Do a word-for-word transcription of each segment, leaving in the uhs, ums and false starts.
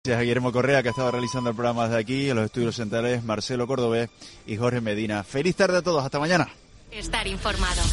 Gracias a Guillermo Correa, que ha estado realizando el programa desde aquí, en los estudios centrales, Marcelo Cordobés y Jorge Medina. Feliz tarde a todos, hasta mañana. Estar informado.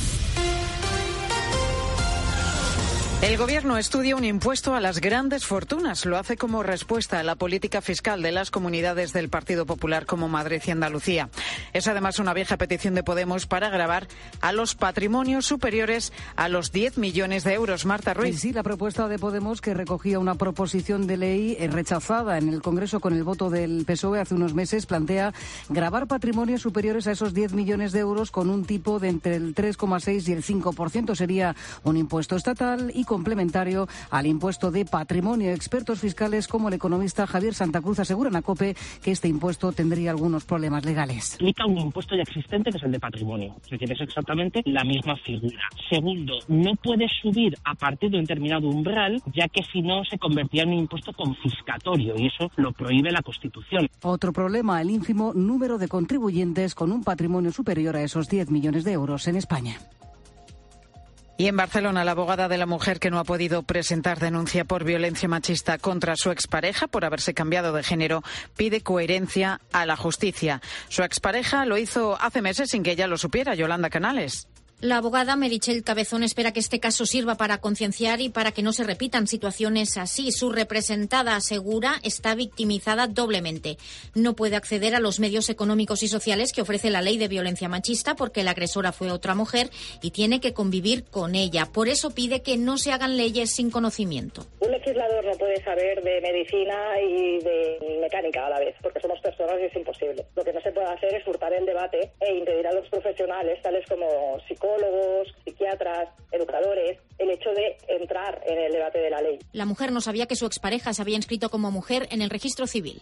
El Gobierno estudia un impuesto a las grandes fortunas. Lo hace como respuesta a la política fiscal de las comunidades del Partido Popular como Madrid y Andalucía. Es además una vieja petición de Podemos para gravar a los patrimonios superiores a los diez millones de euros. Marta Ruiz. Sí, sí, la propuesta de Podemos, que recogía una proposición de ley rechazada en el Congreso con el voto del P S O E hace unos meses, plantea gravar patrimonios superiores a esos diez millones de euros con un tipo de entre el tres coma seis y el cinco por ciento. Sería un impuesto estatal y complementario al impuesto de patrimonio. Expertos fiscales como el economista Javier Santa Cruz aseguran a COPE que este impuesto tendría algunos problemas legales. Aplica un impuesto ya existente que es el de patrimonio, es decir, es exactamente la misma figura. Segundo, no puede subir a partir de un determinado umbral, ya que si no se convertiría en un impuesto confiscatorio y eso lo prohíbe la Constitución. Otro problema, el ínfimo número de contribuyentes con un patrimonio superior a esos diez millones de euros en España. Y en Barcelona, la abogada de la mujer que no ha podido presentar denuncia por violencia machista contra su expareja por haberse cambiado de género pide coherencia a la justicia. Su expareja lo hizo hace meses sin que ella lo supiera. Yolanda Canales. La abogada Meritxell Cabezón espera que este caso sirva para concienciar y para que no se repitan situaciones así. Su representada asegura está victimizada doblemente. No puede acceder a los medios económicos y sociales que ofrece la ley de violencia machista porque la agresora fue otra mujer y tiene que convivir con ella. Por eso pide que no se hagan leyes sin conocimiento. Un legislador no puede saber de medicina y de mecánica a la vez, porque somos personas y es imposible. Lo que no se puede hacer es hurtar el debate e impedir a los profesionales, tales como psicólogos, psicólogos, psiquiatras, educadores, el hecho de entrar en el debate de la ley. La mujer no sabía que su expareja se había inscrito como mujer en el registro civil.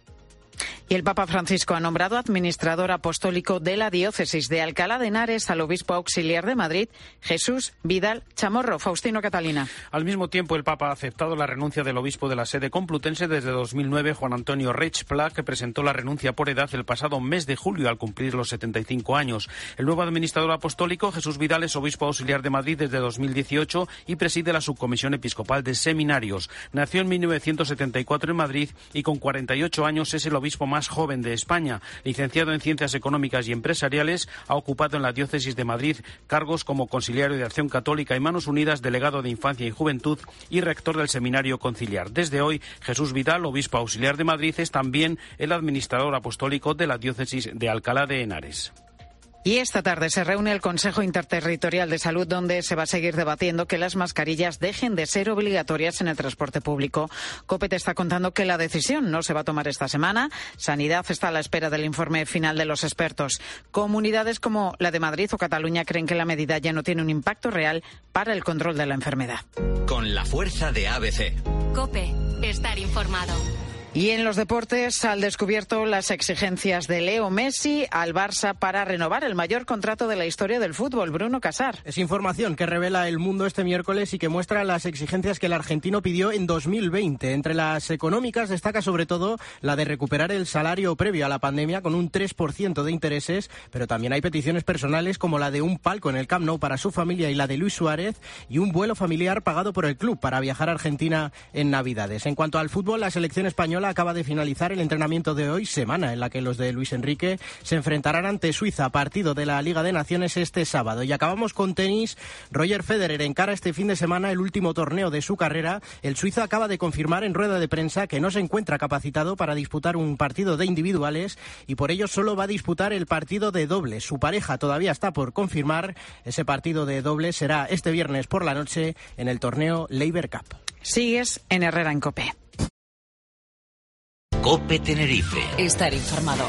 Y el Papa Francisco ha nombrado administrador apostólico de la diócesis de Alcalá de Henares al obispo auxiliar de Madrid, Jesús Vidal Chamorro. Faustino Catalina. Al mismo tiempo, el Papa ha aceptado la renuncia del obispo de la sede complutense desde dos mil nueve, Juan Antonio Reig Pla, que presentó la renuncia por edad el pasado mes de julio al cumplir los setenta y cinco años. El nuevo administrador apostólico, Jesús Vidal, es obispo auxiliar de Madrid desde dos mil dieciocho y preside la subcomisión episcopal de seminarios. Nació en mil novecientos setenta y cuatro en Madrid y con cuarenta y ocho años es el obispo más joven de España. Licenciado en Ciencias Económicas y Empresariales, ha ocupado en la diócesis de Madrid cargos como conciliario de Acción Católica y Manos Unidas, delegado de Infancia y Juventud y rector del Seminario Conciliar. Desde hoy, Jesús Vidal, obispo auxiliar de Madrid, es también el administrador apostólico de la diócesis de Alcalá de Henares. Y esta tarde se reúne el Consejo Interterritorial de Salud, donde se va a seguir debatiendo que las mascarillas dejen de ser obligatorias en el transporte público. COPE te está contando que la decisión no se va a tomar esta semana. Sanidad está a la espera del informe final de los expertos. Comunidades como la de Madrid o Cataluña creen que la medida ya no tiene un impacto real para el control de la enfermedad. Con la fuerza de A B C. COPE, estar informado. Y en los deportes, al descubierto las exigencias de Leo Messi al Barça para renovar el mayor contrato de la historia del fútbol. Bruno Casar. Es información que revela El Mundo este miércoles y que muestra las exigencias que el argentino pidió en dos mil veinte. Entre las económicas destaca sobre todo la de recuperar el salario previo a la pandemia con un tres por ciento de intereses, pero también hay peticiones personales como la de un palco en el Camp Nou para su familia y la de Luis Suárez y un vuelo familiar pagado por el club para viajar a Argentina en Navidades. En cuanto al fútbol, la selección española acaba de finalizar el entrenamiento de hoy, semana en la que los de Luis Enrique se enfrentarán ante Suiza, partido de la Liga de Naciones este sábado. Y acabamos con tenis. Roger Federer encara este fin de semana el último torneo de su carrera. El suizo acaba de confirmar en rueda de prensa que no se encuentra capacitado para disputar un partido de individuales y por ello solo va a disputar el partido de dobles. Su pareja todavía está por confirmar. Ese partido de dobles será este viernes por la noche en el torneo Laver Cup. Sigues en Herrera en COPE. COPE Tenerife. Estar informado.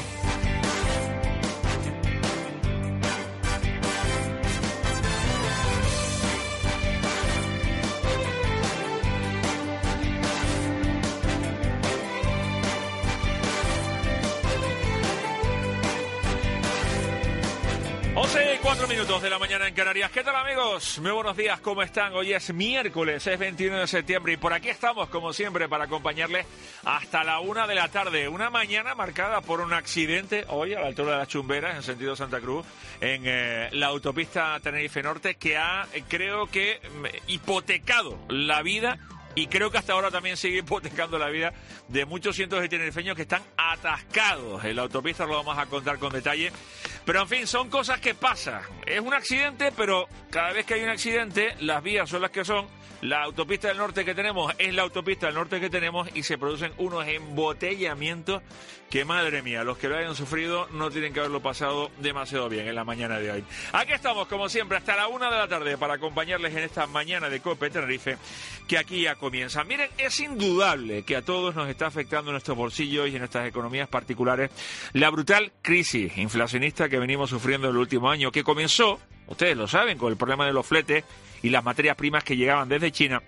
once y cuatro minutos de la mañana en Canarias. ¿Qué tal, amigos? Muy buenos días, ¿cómo están? Hoy es miércoles, es veintiuno de septiembre y por aquí estamos, como siempre, para acompañarles hasta la una de la tarde. Una mañana marcada por un accidente hoy a la altura de las Chumberas, en sentido Santa Cruz, en eh, la autopista Tenerife Norte, que ha, creo que, hipotecado la vida Y creo que hasta ahora también sigue hipotecando la vida de muchos cientos de tinerfeños que están atascados en la autopista, lo vamos a contar con detalle. Pero en fin, son cosas que pasan. Es un accidente, pero cada vez que hay un accidente, las vías son las que son. La autopista del norte que tenemos es la autopista del norte que tenemos y se producen unos embotellamientos que, madre mía, los que lo hayan sufrido no tienen que haberlo pasado demasiado bien en la mañana de hoy. Aquí estamos, como siempre, hasta la una de la tarde para acompañarles en esta mañana de COPE Tenerife, que aquí ya comienza. Miren, es indudable que a todos nos está afectando en nuestros bolsillos y en nuestras economías particulares la brutal crisis inflacionista que venimos sufriendo en el último año, que comenzó, ustedes lo saben, con el problema de los fletes y las materias primas que llegaban desde China,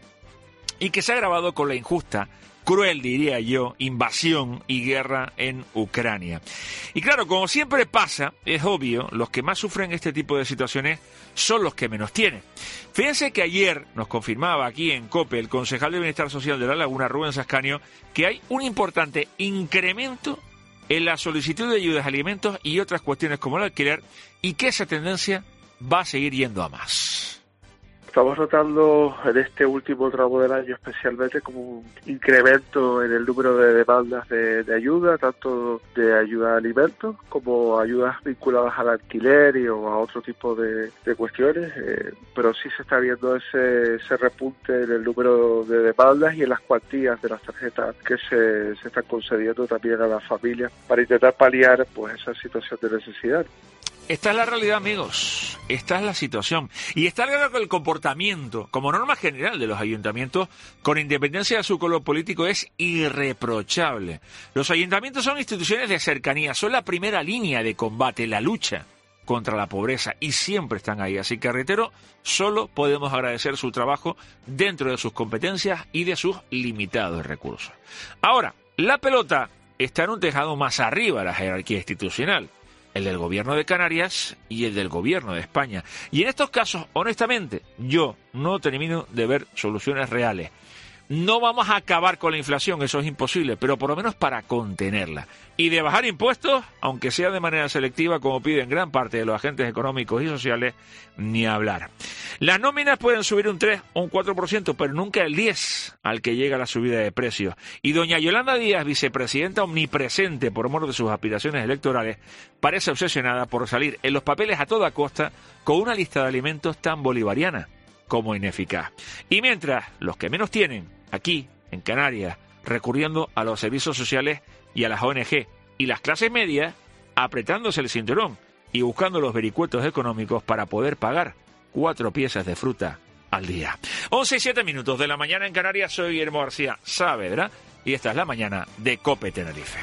y que se ha agravado con la injusta, cruel diría yo, invasión y guerra en Ucrania. Y claro, como siempre pasa, es obvio, los que más sufren este tipo de situaciones son los que menos tienen. Fíjense que ayer nos confirmaba aquí en COPE el concejal de Bienestar Social de La Laguna, Rubén Sascanio, que hay un importante incremento en la solicitud de ayudas a alimentos y otras cuestiones como el alquiler, y que esa tendencia va a seguir yendo a más. Estamos notando en este último tramo del año especialmente como un incremento en el número de demandas de, de ayuda, tanto de ayuda a alimentos como ayudas vinculadas al alquiler y o a otro tipo de, de cuestiones, eh, pero sí se está viendo ese, ese repunte en el número de demandas y en las cuantías de las tarjetas que se, se están concediendo también a las familias para intentar paliar pues esa situación de necesidad. Esta es la realidad, amigos. Esta es la situación. Y está claro que el comportamiento, como norma general de los ayuntamientos, con independencia de su color político, es irreprochable. Los ayuntamientos son instituciones de cercanía, son la primera línea de combate, la lucha contra la pobreza, y siempre están ahí. Así que, reitero, solo podemos agradecer su trabajo dentro de sus competencias y de sus limitados recursos. Ahora, la pelota está en un tejado más arriba de la jerarquía institucional, el del gobierno de Canarias y el del gobierno de España. Y en estos casos, honestamente, yo no termino de ver soluciones reales. No vamos a acabar con la inflación, eso es imposible, pero por lo menos para contenerla. Y de bajar impuestos, aunque sea de manera selectiva, como piden gran parte de los agentes económicos y sociales, ni hablar. Las nóminas pueden subir un tres o un cuatro por ciento, pero nunca el diez por ciento al que llega la subida de precios. Y doña Yolanda Díaz, vicepresidenta omnipresente por mor de sus aspiraciones electorales, parece obsesionada por salir en los papeles a toda costa con una lista de alimentos tan bolivariana como ineficaz. Y mientras los que menos tienen, aquí, en Canarias, recurriendo a los servicios sociales y a las O N G, y las clases medias, apretándose el cinturón y buscando los vericuetos económicos para poder pagar cuatro piezas de fruta al día. once y siete minutos de la mañana en Canarias, soy Guillermo García Saavedra, y esta es la mañana de COPE Tenerife.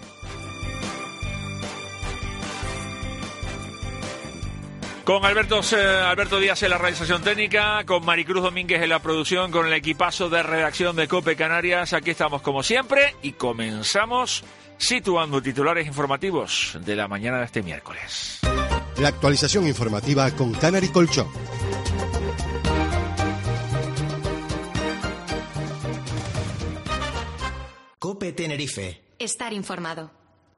Con Alberto, eh, Alberto Díaz en la realización técnica, con Maricruz Domínguez en la producción, con el equipazo de redacción de COPE Canarias. Aquí estamos como siempre y comenzamos situando titulares informativos de la mañana de este miércoles. La actualización informativa con Canary Colchón. COPE Tenerife. Estar informado.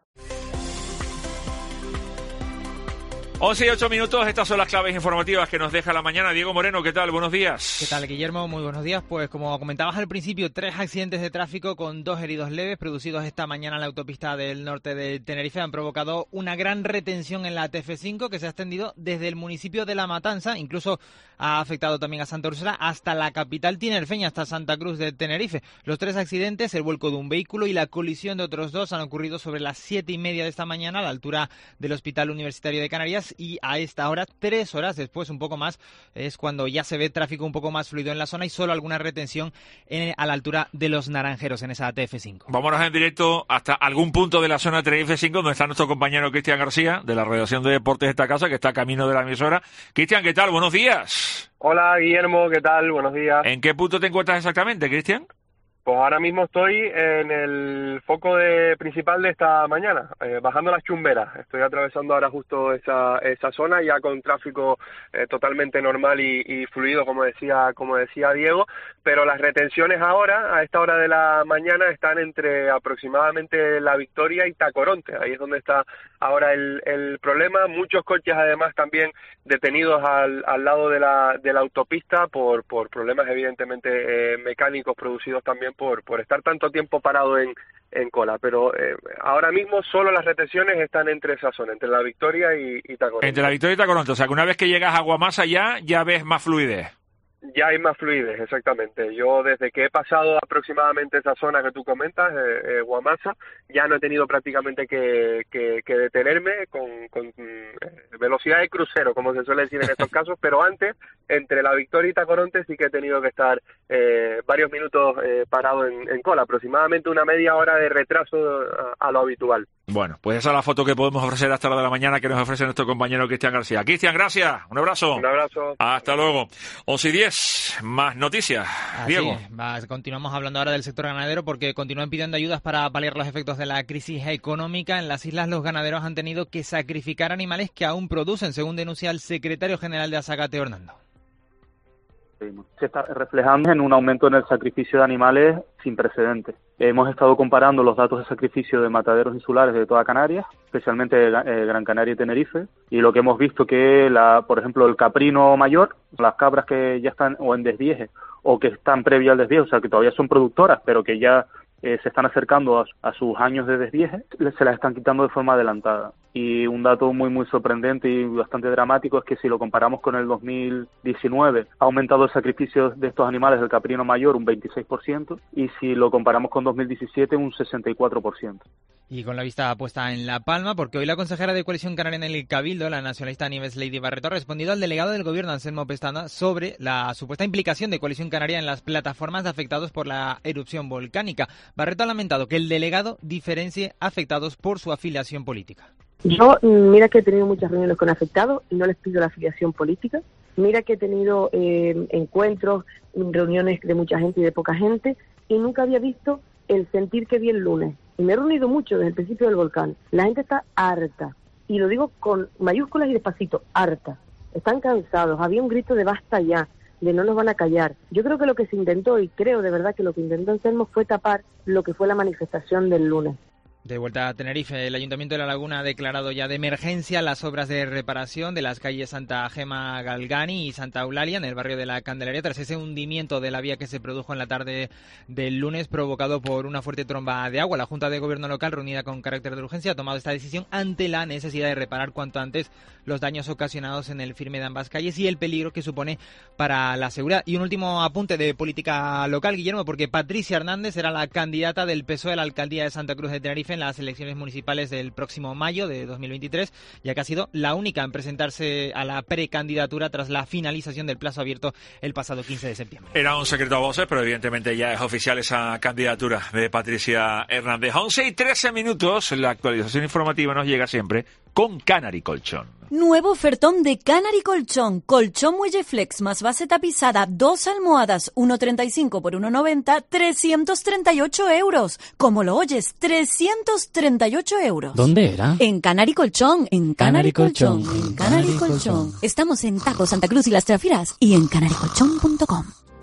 once y ocho minutos, estas son las claves informativas que nos deja la mañana. Diego Moreno, ¿qué tal? Buenos días. ¿Qué tal, Guillermo? Muy buenos días. Pues como comentabas al principio, tres accidentes de tráfico con dos heridos leves producidos esta mañana en la autopista del norte de Tenerife han provocado una gran retención en la T F cinco que se ha extendido desde el municipio de La Matanza, incluso ha afectado también a Santa Úrsula, hasta la capital tinerfeña, hasta Santa Cruz de Tenerife. Los tres accidentes, el vuelco de un vehículo y la colisión de otros dos, han ocurrido sobre las siete y media de esta mañana a la altura del Hospital Universitario de Canarias, y a esta hora, tres horas después, un poco más, es cuando ya se ve tráfico un poco más fluido en la zona y solo alguna retención en, a la altura de Los Naranjeros, en esa T F cinco. Vámonos en directo hasta algún punto de la zona T F cinco, donde está nuestro compañero Cristian García, de la redacción de deportes de esta casa, que está camino de la emisora. Cristian, ¿qué tal? Buenos días. Hola, Guillermo, ¿qué tal? Buenos días. ¿En qué punto te encuentras exactamente, Cristian? Pues ahora mismo estoy en el foco de, principal de esta mañana, eh, bajando las Chumberas. Estoy atravesando ahora justo esa, esa zona, ya con tráfico eh, totalmente normal y, y fluido, como decía, como decía Diego, pero las retenciones ahora, a esta hora de la mañana, están entre aproximadamente La Victoria y Tacoronte. Ahí es donde está ahora el, el problema. Muchos coches, además, también detenidos al, al lado de la, de la autopista por, por problemas, evidentemente, eh, mecánicos producidos también por, por estar tanto tiempo parado en, en cola, pero eh, ahora mismo solo las retenciones están entre esa zona, entre La Victoria y, y Tacoronte. Entre La Victoria y Tacoronte, o sea que una vez que llegas a Guamasa ya, ya ves más fluidez. Ya hay más fluidez, exactamente. Yo desde que he pasado aproximadamente esa zona que tú comentas, eh, eh, Guamasa, ya no he tenido prácticamente que, que, que detenerme con, con eh, velocidad de crucero, como se suele decir en estos casos, pero antes, entre La Victoria y Tacoronte sí que he tenido que estar eh, varios minutos eh, parado en, en cola, aproximadamente una media hora de retraso a, a lo habitual. Bueno, pues esa es la foto que podemos ofrecer hasta la de la mañana que nos ofrece nuestro compañero Cristian García. Cristian, gracias. Un abrazo. Un abrazo. Hasta luego. once y diez, más noticias. Así Diego. es. Va, continuamos hablando ahora del sector ganadero porque continúan pidiendo ayudas para paliar los efectos de la crisis económica. En las islas los ganaderos han tenido que sacrificar animales que aún producen, según denuncia el secretario general de Asagate, Hernando. Se está reflejando en un aumento en el sacrificio de animales sin precedentes. Hemos estado comparando los datos de sacrificio de mataderos insulares de toda Canarias, especialmente eh, Gran Canaria y Tenerife, y lo que hemos visto que, la, por ejemplo, el caprino mayor, las cabras que ya están o en desvieje o que están previa al desvieje, o sea, que todavía son productoras, pero que ya eh, se están acercando a, a sus años de desvieje, se las están quitando de forma adelantada. Y un dato muy muy sorprendente y bastante dramático es que si lo comparamos con el dos mil diecinueve, ha aumentado el sacrificio de estos animales del caprino mayor un veintiséis por ciento y si lo comparamos con dos mil diecisiete un sesenta y cuatro por ciento. Y con la vista puesta en La Palma, porque hoy la consejera de Coalición Canaria en el Cabildo, la nacionalista Nieves Lady Barreto, ha respondido al delegado del Gobierno, Anselmo Pestana, sobre la supuesta implicación de Coalición Canaria en las plataformas de afectados por la erupción volcánica. Barreto ha lamentado que el delegado diferencie afectados por su afiliación política. Yo, mira que he tenido muchas reuniones con afectados y no les pido la afiliación política. Mira que he tenido eh, encuentros, reuniones de mucha gente y de poca gente y nunca había visto el sentir que vi el lunes. Y me he reunido mucho desde el principio del volcán. La gente está harta. Y lo digo con mayúsculas y despacito, harta. Están cansados. Había un grito de basta ya, de no nos van a callar. Yo creo que lo que se intentó, y creo de verdad que lo que intentó Anselmo, fue tapar lo que fue la manifestación del lunes. De vuelta a Tenerife, el Ayuntamiento de La Laguna ha declarado ya de emergencia las obras de reparación de las calles Santa Gema Galgani y Santa Eulalia en el barrio de la Candelaria tras ese hundimiento de la vía que se produjo en la tarde del lunes provocado por una fuerte tromba de agua. La Junta de Gobierno local, reunida con carácter de urgencia, ha tomado esta decisión ante la necesidad de reparar cuanto antes los daños ocasionados en el firme de ambas calles y el peligro que supone para la seguridad. Y un último apunte de política local, Guillermo, porque Patricia Hernández será la candidata del P S O E a la alcaldía de Santa Cruz de Tenerife en las elecciones municipales del próximo mayo de dos mil veintitrés, ya que ha sido la única en presentarse a la precandidatura tras la finalización del plazo abierto el pasado quince de septiembre. Era un secreto a voces, pero evidentemente ya es oficial esa candidatura de Patricia Hernández. once y trece minutos, la actualización informativa nos llega siempre con Canary Colchón. Nuevo ofertón de Canary Colchón. Colchón Muelle Flex más base tapizada, dos almohadas, uno treinta y cinco por uno noventa, trescientos treinta y ocho euros. Como lo oyes, trescientos treinta y ocho euros. ¿Dónde era? En Canary Colchón, en Canary, Canary Colchón, Colchón, en Canary, Canary Colchón. Colchón. Estamos en Tajo, Santa Cruz y Las Trafiras y en canary colchón punto com.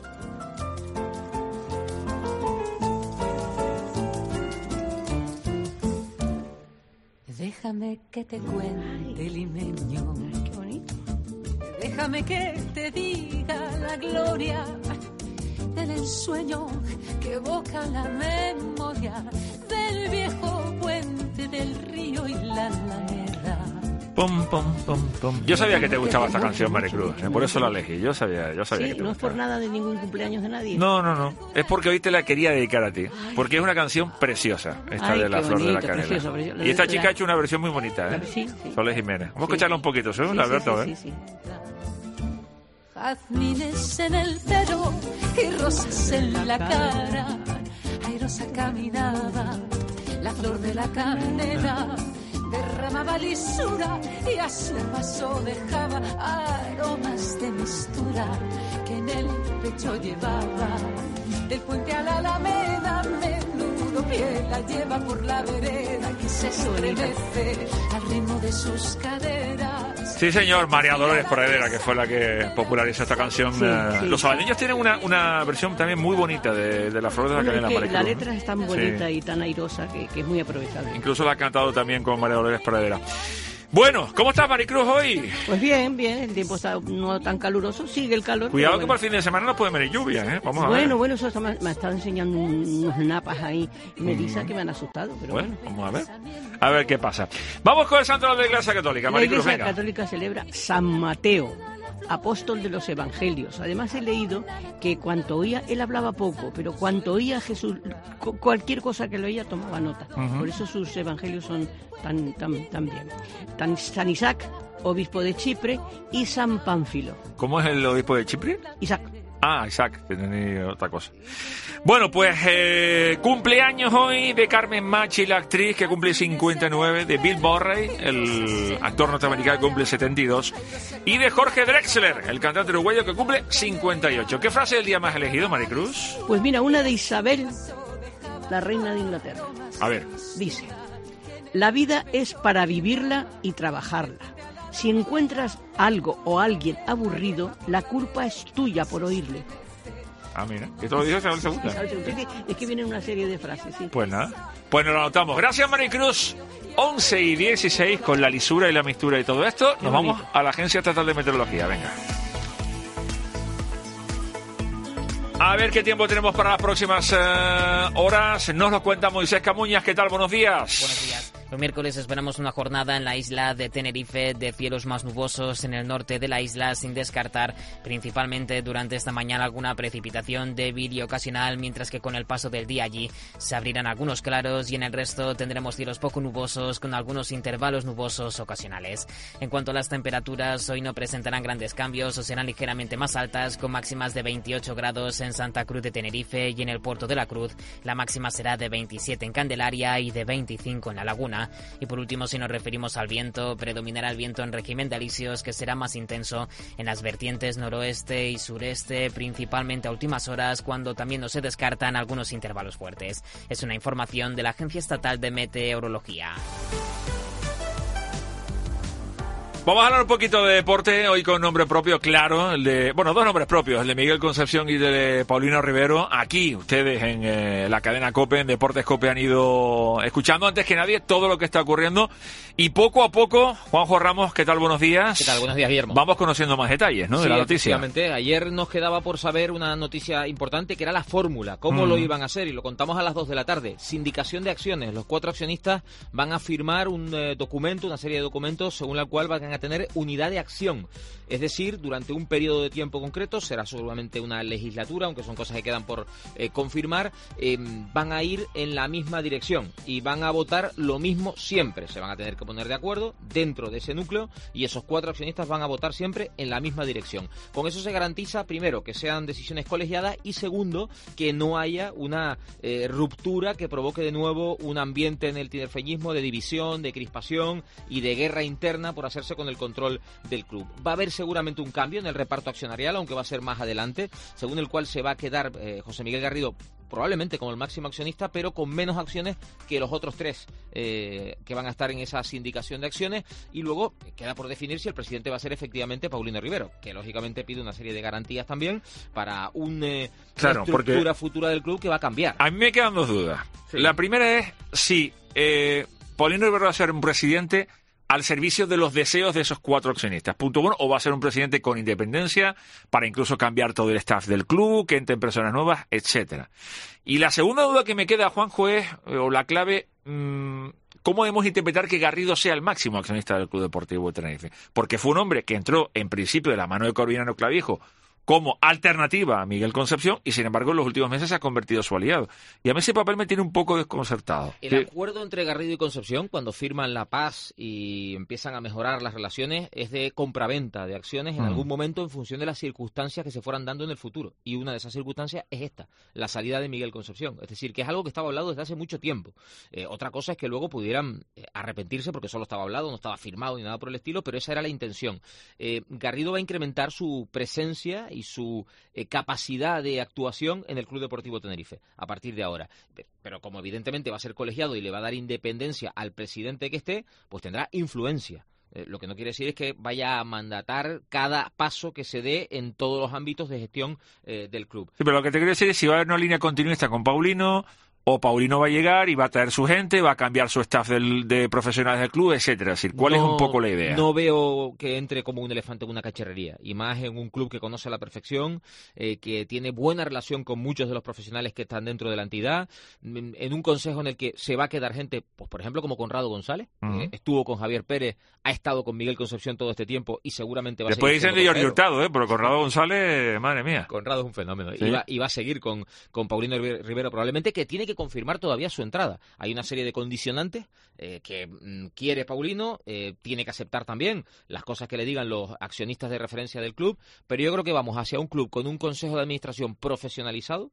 Déjame que te cuente, limeño. Qué bonito. Déjame que te diga la gloria del ensueño que evoca la memoria del viejo puente del río y la alameda. Pum, pum, pum, pum. Yo sabía que te gustaba esta canción, Maricruz, ¿eh? Por eso la elegí. Yo sabía, yo sabía Sí, que te no es gustaba. por nada de ningún cumpleaños de nadie. No, no, no. Es porque hoy te la quería dedicar a ti. Porque es una canción preciosa, esta Ay, de La qué Flor de la bonito, Canela. precioso, precioso. Y esta La- chica ha hecho una versión muy bonita, ¿eh? Sí, sí. Sole Jiménez. Vamos a Sí. escucharla un poquito, ¿sí? Sí, La sí, Alberto, sí, ¿eh? sí, sí. Jazmines en el pelo y rosas en la cara. Airosa caminaba, la flor de la canela derramaba lisura y a su paso dejaba aromas de mistura que en el pecho llevaba. Del puente a la Alameda, menudo pie la lleva por la vereda y se estremece al ritmo de sus caderas. Sí, señor, María Dolores Pradera, que fue la que popularizó esta canción. Sí, eh, sí, los sí. sabaneños tienen una, una versión también muy bonita de, de La Flor de la Bueno, Canela. es que Maricruz, la ¿no? letra es tan bonita Sí. y tan airosa que, que es muy aprovechable. Incluso la ha cantado también con María Dolores Pradera. Bueno, ¿cómo estás, Maricruz, hoy? Pues bien, bien, el tiempo está no tan caluroso, sigue el calor. Cuidado pero que bueno. para el fin de semana no puede venir lluvia, ¿eh? Vamos a ver. Bueno, bueno, eso está- me, me ha estado enseñando un- unos napas ahí, Melissa, Mm. que me han asustado, pero Bueno, bueno. vamos a ver. A ver qué pasa. Vamos con el santo de la Iglesia Católica, La Maricruz, Iglesia venga. Católica celebra San Mateo, apóstol de los evangelios. Además he leído que cuanto oía, él hablaba poco, pero cuanto oía a Jesús, cu- cualquier cosa que lo oía tomaba nota. Ujú. Por eso sus evangelios son tan, tan, tan bien. Tan, San Isaac, obispo de Chipre, y San Pánfilo. ¿Cómo es el obispo de Chipre? Isaac. Ah, Isaac, que tenía otra cosa. Bueno, pues eh, cumpleaños hoy de Carmen Machi, la actriz que cumple cincuenta y nueve, de Bill Murray, el actor norteamericano que cumple setenta y dos, y de Jorge Drexler, el cantante uruguayo que cumple cincuenta y ocho. ¿Qué frase del día más elegido, Maricruz? Pues mira, una de Isabel, la reina de Inglaterra. A ver. Dice, la vida es para vivirla y trabajarla. Si encuentras algo o alguien aburrido, la culpa es tuya por oírle. Ah, mira, esto lo dijo Isabel segunda. Es que, es que viene una serie de frases, sí. Pues nada, pues nos lo anotamos. Gracias, Maricruz. once y dieciséis, con la lisura y la mistura y todo esto, nos vamos a la Agencia Estatal de Meteorología. Venga. A ver qué tiempo tenemos para las próximas eh, horas. Nos lo cuenta Moisés Camuñas. ¿Qué tal? Buenos días. Buenos días. Los miércoles esperamos una jornada en la isla de Tenerife de cielos más nubosos en el norte de la isla, sin descartar principalmente durante esta mañana alguna precipitación débil y ocasional, mientras que con el paso del día allí se abrirán algunos claros y en el resto tendremos cielos poco nubosos con algunos intervalos nubosos ocasionales. En cuanto a las temperaturas, hoy no presentarán grandes cambios o serán ligeramente más altas, con máximas de veintiocho grados en Santa Cruz de Tenerife y en el Puerto de la Cruz. La máxima será de veintisiete en Candelaria y de veinticinco en La Laguna. Y por último, si nos referimos al viento, predominará el viento en régimen de alisios, que será más intenso en las vertientes noroeste y sureste, principalmente a últimas horas, cuando también no se descartan algunos intervalos fuertes. Es una información de la Agencia Estatal de Meteorología. Vamos a hablar un poquito de deporte, hoy con nombre propio, claro, el de, bueno, dos nombres propios, el de Miguel Concepción y el de Paulino Rivero. Aquí, ustedes en eh, la cadena COPE, en Deportes COPE, han ido escuchando antes que nadie todo lo que está ocurriendo. Y poco a poco, Juanjo Ramos, ¿qué tal? Buenos días. ¿Qué tal? Buenos días, Guillermo. Vamos conociendo más detalles, ¿no? De Sí, la noticia. efectivamente. Ayer nos quedaba por saber una noticia importante, que era la fórmula, cómo Mm. lo iban a hacer, y lo contamos a las dos de la tarde. Sindicación de acciones. Los cuatro accionistas van a firmar un eh, documento, una serie de documentos, según la cual van a tener unidad de acción. Es decir, durante un periodo de tiempo concreto, será seguramente una legislatura, aunque son cosas que quedan por eh, confirmar, eh, van a ir en la misma dirección y van a votar lo mismo siempre. Se van a tener que poner de acuerdo dentro de ese núcleo y esos cuatro accionistas van a votar siempre en la misma dirección. Con eso se garantiza, primero, que sean decisiones colegiadas y, segundo, que no haya una eh, ruptura que provoque de nuevo un ambiente en el tinerfeñismo de división, de crispación y de guerra interna por hacerse con el control del club. Va a haber seguramente un cambio en el reparto accionarial, aunque va a ser más adelante, según el cual se va a quedar eh, José Miguel Garrido probablemente como el máximo accionista, pero con menos acciones que los otros tres eh, que van a estar en esa sindicación de acciones. Y luego queda por definir si el presidente va a ser efectivamente Paulino Rivero, que lógicamente pide una serie de garantías también para un, eh, Claro, una estructura porque futura del club que va a cambiar. A mí me quedan dos dudas. Sí. La primera es si eh, Paulino Rivero va a ser un presidente al servicio de los deseos de esos cuatro accionistas, punto uno, o va a ser un presidente con independencia para incluso cambiar todo el staff del club, que entren personas nuevas, etcétera. Y la segunda duda que me queda, Juanjo, es, o la clave, mmm, ¿cómo debemos interpretar que Garrido sea el máximo accionista del Club Deportivo de Tenerife? Porque fue un hombre que entró en principio de la mano de Corvinano Clavijo como alternativa a Miguel Concepción y sin embargo en los últimos meses se ha convertido en su aliado. Y a mí ese papel me tiene un poco desconcertado. El Que- acuerdo entre Garrido y Concepción, cuando firman la paz y empiezan a mejorar las relaciones, es de compraventa de acciones en Mm. algún momento en función de las circunstancias que se fueran dando en el futuro. Y una de esas circunstancias es esta, la salida de Miguel Concepción. Es decir, que es algo que estaba hablado desde hace mucho tiempo. Eh, otra cosa es que luego pudieran eh, arrepentirse porque solo estaba hablado, no estaba firmado ni nada por el estilo, pero esa era la intención. Eh, Garrido va a incrementar su presencia y su eh, capacidad de actuación en el Club Deportivo Tenerife a partir de ahora. Pero como evidentemente va a ser colegiado y le va a dar independencia al presidente que esté, pues tendrá influencia. Eh, lo que no quiere decir es que vaya a mandatar cada paso que se dé en todos los ámbitos de gestión eh, del club. Sí, pero lo que te quiero decir es si va a haber una línea continuista con Paulino, o Paulino va a llegar y va a traer su gente, va a cambiar su staff del, de profesionales del club, etcétera. Es decir, ¿cuál no, es un poco la idea? No veo que entre como un elefante en una cacharrería, y más en un club que conoce a la perfección, eh, que tiene buena relación con muchos de los profesionales que están dentro de la entidad, en, en un consejo en el que se va a quedar gente, pues por ejemplo como Conrado González, uh-huh. eh, estuvo con Javier Pérez, ha estado con Miguel Concepción todo este tiempo y seguramente va Después a seguir. Después dicen de Jordi Hurtado, ¿eh? Pero Conrado González, madre mía. Conrado es un fenómeno. ¿Sí? Y, va, y va a seguir con, con Paulino Rivero probablemente, que tiene que confirmar todavía su entrada. Hay una serie de condicionantes eh, que mm, quiere Paulino, eh, tiene que aceptar también las cosas que le digan los accionistas de referencia del club, pero yo creo que vamos hacia un club con un consejo de administración profesionalizado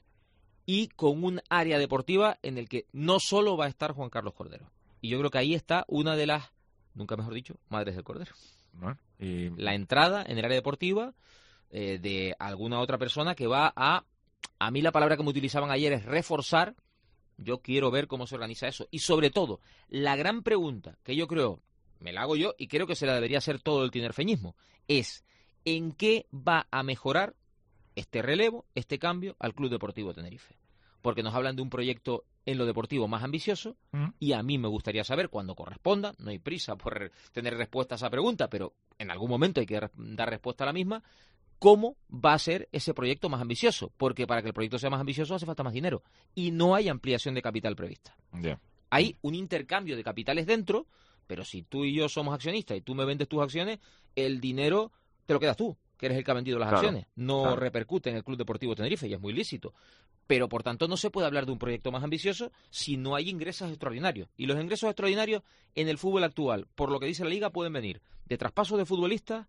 y con un área deportiva en el que no solo va a estar Juan Carlos Cordero. Y yo creo que ahí está una de las, nunca mejor dicho, madres del Cordero. Bueno, y... La entrada en el área deportiva eh, de alguna otra persona que va a, a mí la palabra que me utilizaban ayer es reforzar. Yo quiero ver cómo se organiza eso. Y sobre todo, la gran pregunta que yo creo, me la hago yo y creo que se la debería hacer todo el tinerfeñismo, es ¿en qué va a mejorar este relevo, este cambio al Club Deportivo Tenerife? Porque nos hablan de un proyecto en lo deportivo más ambicioso mm. y a mí me gustaría saber cuando corresponda, no hay prisa por tener respuesta a esa pregunta, pero en algún momento hay que dar respuesta a la misma, ¿cómo va a ser ese proyecto más ambicioso? Porque para que el proyecto sea más ambicioso hace falta más dinero y no hay ampliación de capital prevista. Yeah. Hay un intercambio de capitales dentro, pero si tú y yo somos accionistas y tú me vendes tus acciones, el dinero te lo quedas tú, que eres el que ha vendido las claro, acciones. No claro. repercute en el Club Deportivo Tenerife y es muy lícito. Pero, por tanto, no se puede hablar de un proyecto más ambicioso si no hay ingresos extraordinarios. Y los ingresos extraordinarios en el fútbol actual, por lo que dice la Liga, pueden venir de traspasos de futbolistas,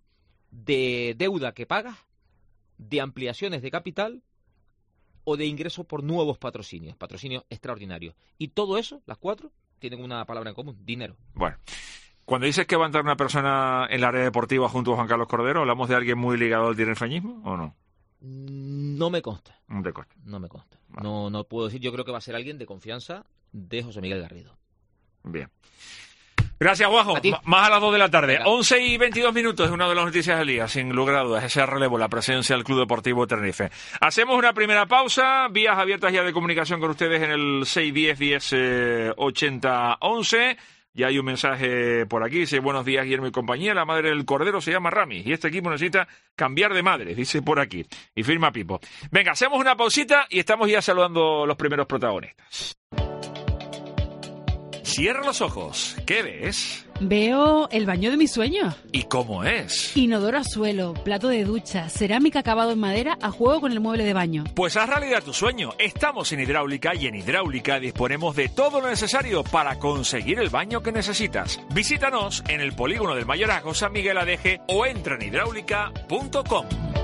de deuda que pagas, de ampliaciones de capital o de ingresos por nuevos patrocinios, patrocinios extraordinarios. Y todo eso, las cuatro, tienen una palabra en común, dinero. Bueno, cuando dices que va a entrar una persona en la área deportiva junto a Juan Carlos Cordero, ¿hablamos de alguien muy ligado al tinerfeñismo o no? No me consta. No te consta. No me consta. Vale. No, no puedo decir, yo creo que va a ser alguien de confianza de José Miguel Garrido. Bien. Gracias, Juanjo. ¿A más a las dos de la tarde. Venga. once y veintidós minutos es una de las noticias del día, sin lugar a dudas. Ese relevo, la presencia del Club Deportivo Tenerife. Hacemos una primera pausa. Vías abiertas ya de comunicación con ustedes en el seis diez, diez, ochenta, once. Ya hay un mensaje por aquí. Dice, buenos días, Guillermo y compañía. La madre del Cordero se llama Rami. Y este equipo necesita cambiar de madre, dice por aquí. Y firma Pipo. Venga, hacemos una pausita y estamos ya saludando los primeros protagonistas. Cierra los ojos. ¿Qué ves? Veo el baño de mis sueños. ¿Y cómo es? Inodoro a suelo, plato de ducha, cerámica acabado en madera a juego con el mueble de baño. Pues haz realidad tu sueño. Estamos en Hidráulica y en Hidráulica disponemos de todo lo necesario para conseguir el baño que necesitas. Visítanos en el polígono del Mayorazgo San Miguel Adeje o entra en hidráulica punto com.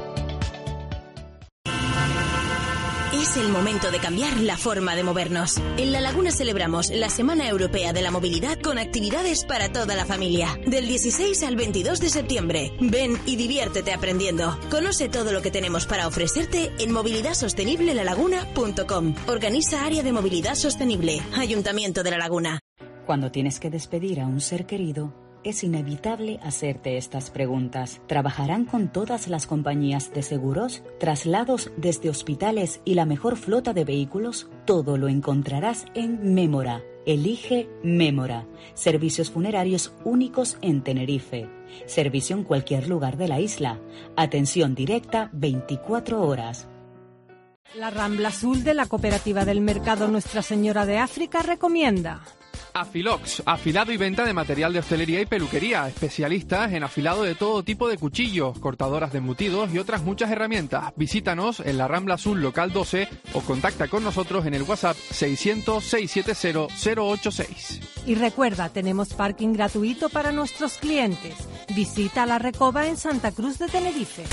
Es el momento de cambiar la forma de movernos. En La Laguna celebramos la Semana Europea de la Movilidad con actividades para toda la familia. Del dieciséis al veintidós de septiembre. Ven y diviértete aprendiendo. Conoce todo lo que tenemos para ofrecerte en movilidad sostenible la laguna punto com. Organiza Área de Movilidad Sostenible. Ayuntamiento de La Laguna. Cuando tienes que despedir a un ser querido, es inevitable hacerte estas preguntas. ¿Trabajarán con todas las compañías de seguros? ¿Traslados desde hospitales y la mejor flota de vehículos? Todo lo encontrarás en Mémora. Elige Mémora. Servicios funerarios únicos en Tenerife. Servicio en cualquier lugar de la isla. Atención directa veinticuatro horas. La Rambla Azul de la Cooperativa del Mercado Nuestra Señora de África recomienda Afilox, afilado y venta de material de hostelería y peluquería, especialistas en afilado de todo tipo de cuchillos, cortadoras de embutidos y otras muchas herramientas. Visítanos en la Rambla Azul local doce o contacta con nosotros en el WhatsApp seiscientos, seiscientos setenta, cero ocho seis. Y recuerda, tenemos parking gratuito para nuestros clientes. Visita La Recoba en Santa Cruz de Tenerife.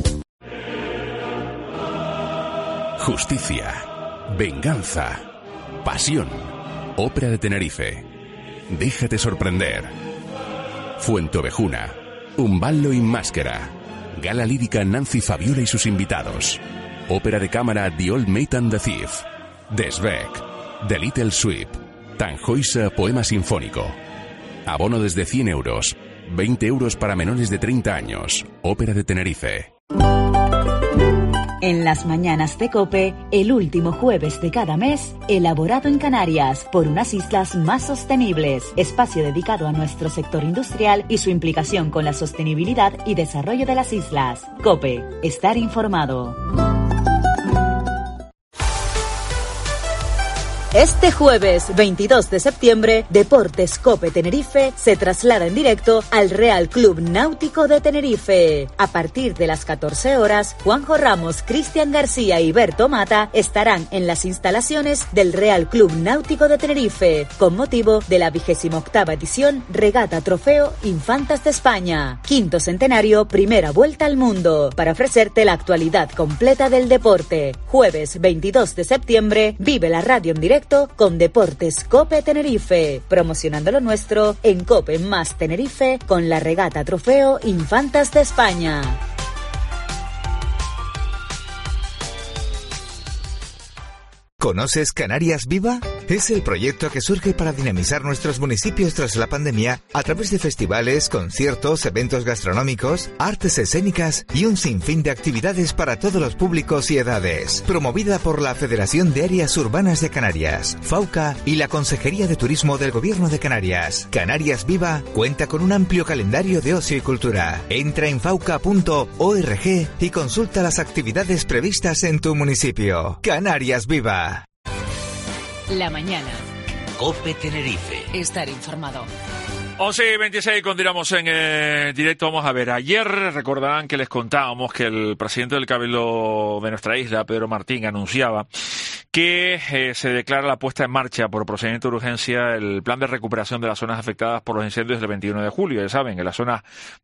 Justicia, venganza, pasión. Ópera de Tenerife. Déjate sorprender. Fuenteovejuna. Un ballo in maschera. Gala lírica Nancy Fabiola y sus invitados. Ópera de cámara The Old Maid and the Thief. Der Weg. The Little Sweep. Tannhäuser Poema Sinfónico. Abono desde cien euros. veinte euros para menores de treinta años. Ópera de Tenerife. En las mañanas de COPE, el último jueves de cada mes, elaborado en Canarias por unas islas más sostenibles. Espacio dedicado a nuestro sector industrial y su implicación con la sostenibilidad y desarrollo de las islas. COPE, estar informado. Este jueves veintidós de septiembre, Deportes COPE Tenerife se traslada en directo al Real Club Náutico de Tenerife. A partir de las catorce horas, Juanjo Ramos, Cristian García y Berto Mata estarán en las instalaciones del Real Club Náutico de Tenerife, con motivo de la vigésima octava edición Regata Trofeo Infantas de España, quinto centenario, primera vuelta al mundo, para ofrecerte la actualidad completa del deporte. Jueves veintidós de septiembre, vive la radio en directo con Deportes COPE Tenerife, promocionando lo nuestro en COPE más Tenerife con la Regata Trofeo Infantas de España. ¿Conoces Canarias Viva? Es el proyecto que surge para dinamizar nuestros municipios tras la pandemia a través de festivales, conciertos, eventos gastronómicos, artes escénicas y un sinfín de actividades para todos los públicos y edades. Promovida por la Federación de Áreas Urbanas de Canarias, FAUCA y la Consejería de Turismo del Gobierno de Canarias. Canarias Viva cuenta con un amplio calendario de ocio y cultura. Entra en fauca punto org y consulta las actividades previstas en tu municipio. Canarias Viva. La mañana. COPE Tenerife. Estar informado. once y veintiséis, continuamos en eh, directo. Vamos a ver, ayer recordarán que les contábamos que el presidente del Cabildo de nuestra isla, Pedro Martín, anunciaba que eh, se declara la puesta en marcha por procedimiento de urgencia el plan de recuperación de las zonas afectadas por los incendios del veintiuno de julio, ya saben, en la zona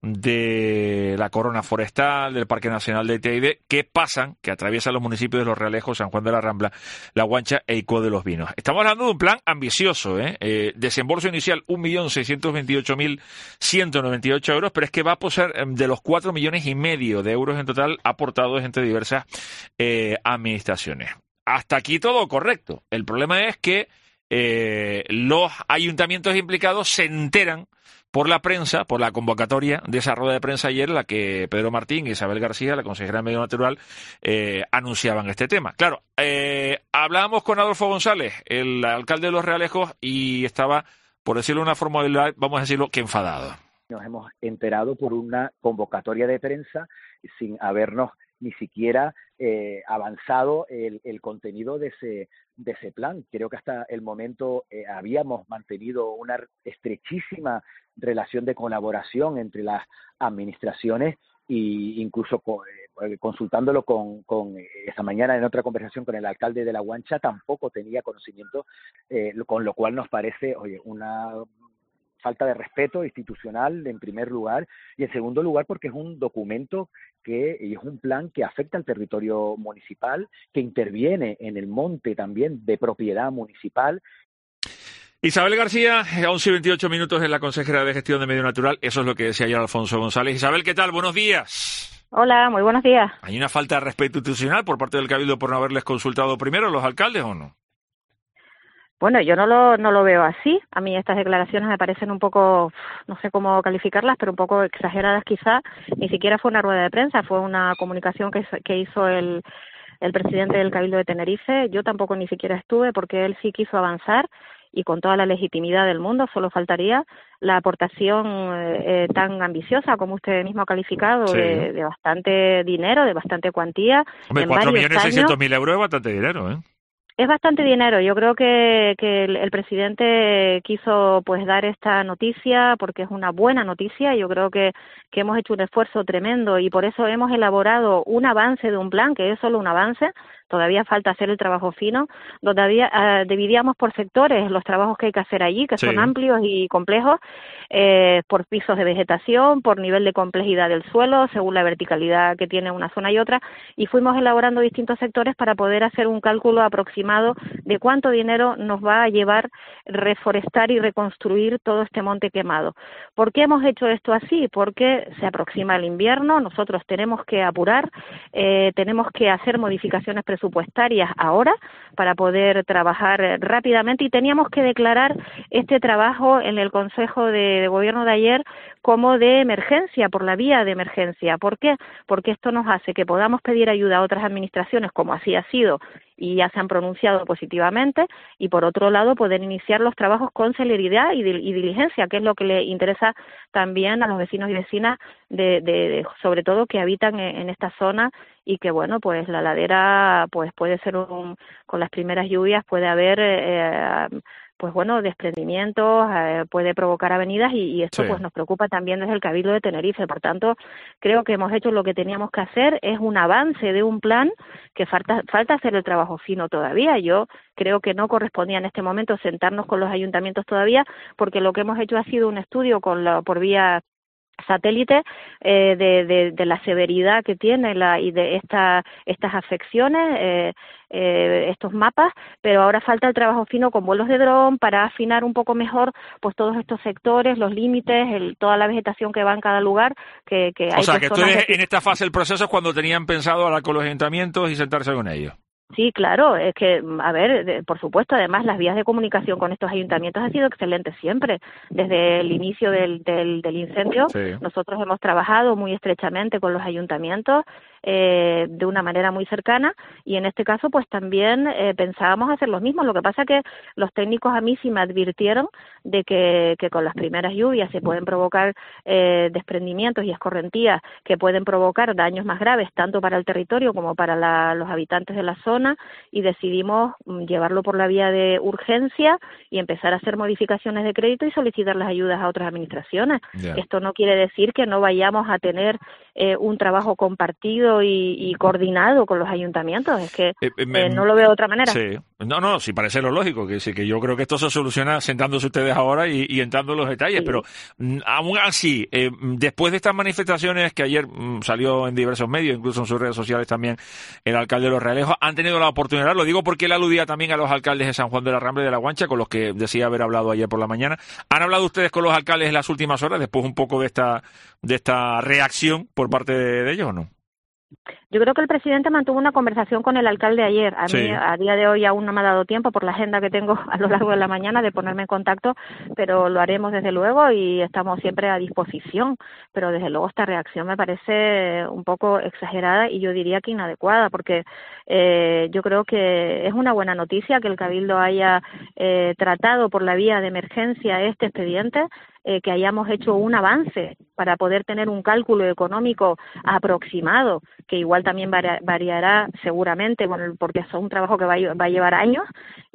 de la Corona Forestal, del Parque Nacional de Teide, que pasan, que atraviesan los municipios de Los Realejos, San Juan de la Rambla, La Guancha e Ico de los Vinos. Estamos hablando de un plan ambicioso, ¿eh? eh desembolso inicial un millón seiscientos veintiocho mil ciento noventa y ocho euros, pero es que va a poseer de los cuatro millones y medio de euros en total aportados entre diversas eh, administraciones. Hasta aquí todo correcto. El problema es que eh, los ayuntamientos implicados se enteran por la prensa, por la convocatoria de esa rueda de prensa ayer, en la que Pedro Martín y Isabel García, la consejera de Medio Natural, eh, anunciaban este tema. Claro, eh, hablábamos con Adolfo González, el alcalde de Los Realejos, y estaba, por decirlo de una forma, vamos a decirlo, que enfadado. Nos hemos enterado por una convocatoria de prensa sin habernos ni siquiera eh, avanzado el, el contenido de ese, de ese plan. Creo que hasta el momento eh, habíamos mantenido una estrechísima relación de colaboración entre las administraciones e incluso con, eh, consultándolo con, con eh, esta mañana en otra conversación con el alcalde de La Guancha, tampoco tenía conocimiento, eh, con lo cual nos parece, oye, una falta de respeto institucional en primer lugar, y en segundo lugar porque es un documento que y es un plan que afecta al territorio municipal, que interviene en el monte también de propiedad municipal. Isabel García, once y veintiocho minutos, es la consejera de Gestión de Medio Natural. Eso es lo que decía ayer Alfonso González. Isabel, ¿qué tal? Buenos días. Hola, muy buenos días. ¿Hay una falta de respeto institucional por parte del Cabildo por no haberles consultado primero a los alcaldes o no? Bueno, yo no lo, no lo veo así. A mí estas declaraciones me parecen un poco, no sé cómo calificarlas, pero un poco exageradas quizá. Ni siquiera fue una rueda de prensa, fue una comunicación que, que hizo el, el presidente del Cabildo de Tenerife. Yo tampoco ni siquiera estuve porque él sí quiso avanzar y con toda la legitimidad del mundo, solo faltaría la aportación eh, tan ambiciosa como usted mismo ha calificado, sí. de, de bastante dinero, de bastante cuantía. Hombre, cuatro millones seiscientos mil euros es bastante dinero, ¿eh? Es bastante dinero. Yo creo que, que el, el presidente quiso pues dar esta noticia porque es una buena noticia. Yo creo que, que hemos hecho un esfuerzo tremendo y por eso hemos elaborado un avance de un plan, que es solo un avance, todavía falta hacer el trabajo fino, donde había, uh, dividíamos por sectores los trabajos que hay que hacer allí, que sí. son amplios y complejos, eh, por pisos de vegetación, por nivel de complejidad del suelo, según la verticalidad que tiene una zona y otra, y fuimos elaborando distintos sectores para poder hacer un cálculo aproximado de cuánto dinero nos va a llevar reforestar y reconstruir todo este monte quemado. ¿Por qué hemos hecho esto así? Porque se aproxima el invierno, nosotros tenemos que apurar, eh, tenemos que hacer modificaciones presupuestarias ahora para poder trabajar rápidamente y teníamos que declarar este trabajo en el Consejo de, de Gobierno de ayer como de emergencia, por la vía de emergencia. ¿Por qué? Porque esto nos hace que podamos pedir ayuda a otras administraciones, como así ha sido, y ya se han pronunciado positivamente, y por otro lado poder iniciar los trabajos con celeridad y, y diligencia, que es lo que le interesa también a los vecinos y vecinas, de, de, de sobre todo que habitan en, en esta zona, y que bueno, pues la ladera pues puede ser un, con las primeras lluvias puede haber eh, pues bueno, desprendimientos, eh, puede provocar avenidas y, y esto sí. pues nos preocupa también desde el Cabildo de Tenerife. Por tanto, creo que hemos hecho lo que teníamos que hacer, es un avance de un plan que falta, falta hacer el trabajo fino todavía. Yo creo que no correspondía en este momento sentarnos con los ayuntamientos todavía, porque lo que hemos hecho ha sido un estudio con la, por vía satélite eh, de, de, de la severidad que tiene la, y de esta, estas afecciones, eh, eh, estos mapas, pero ahora falta el trabajo fino con vuelos de dron para afinar un poco mejor pues todos estos sectores, los límites, el, toda la vegetación que va en cada lugar. Que, que hay o sea, que esto es, de... en esta fase del proceso es cuando tenían pensado hablar con los ayuntamientos y sentarse con ellos. Sí, claro, es que, a ver, de, por supuesto, además las vías de comunicación con estos ayuntamientos han sido excelentes siempre. Desde el inicio del, del, del incendio, sí. nosotros hemos trabajado muy estrechamente con los ayuntamientos eh, de una manera muy cercana, y en este caso pues también eh, pensábamos hacer lo mismo. Lo que pasa que los técnicos a mí sí me advirtieron de que, que con las primeras lluvias se pueden provocar eh, desprendimientos y escorrentías que pueden provocar daños más graves tanto para el territorio como para la, los habitantes de la zona, y decidimos llevarlo por la vía de urgencia y empezar a hacer modificaciones de crédito y solicitar las ayudas a otras administraciones. Yeah. Esto no quiere decir que no vayamos a tener eh, un trabajo compartido y, y coordinado con los ayuntamientos, es que eh, eh, eh, no lo veo de otra manera. Sí. No, no, sí parece lo lógico, que sí, que yo creo que esto se soluciona sentándose ustedes ahora y, y entrando en los detalles, sí. pero mm, aún así, eh, después de estas manifestaciones que ayer mm, salió en diversos medios, incluso en sus redes sociales también, el alcalde de Los Realejos, han tenido la oportunidad, lo digo porque él aludía también a los alcaldes de San Juan de la Rambla y de La Guancha, con los que decía haber hablado ayer por la mañana. ¿Han hablado ustedes con los alcaldes en las últimas horas, después un poco de esta, de esta reacción por parte de, de ellos o no? Yo creo que el presidente mantuvo una conversación con el alcalde ayer. A sí. mí, a día de hoy, aún no me ha dado tiempo por la agenda que tengo a lo largo de la mañana de ponerme en contacto, pero lo haremos desde luego y estamos siempre a disposición. Pero desde luego esta reacción me parece un poco exagerada y yo diría que inadecuada, porque eh, yo creo que es una buena noticia que el Cabildo haya eh, tratado por la vía de emergencia este expediente, eh, que hayamos hecho un avance para poder tener un cálculo económico aproximado, que igual también variará seguramente, bueno, porque es un trabajo que va a, va a llevar años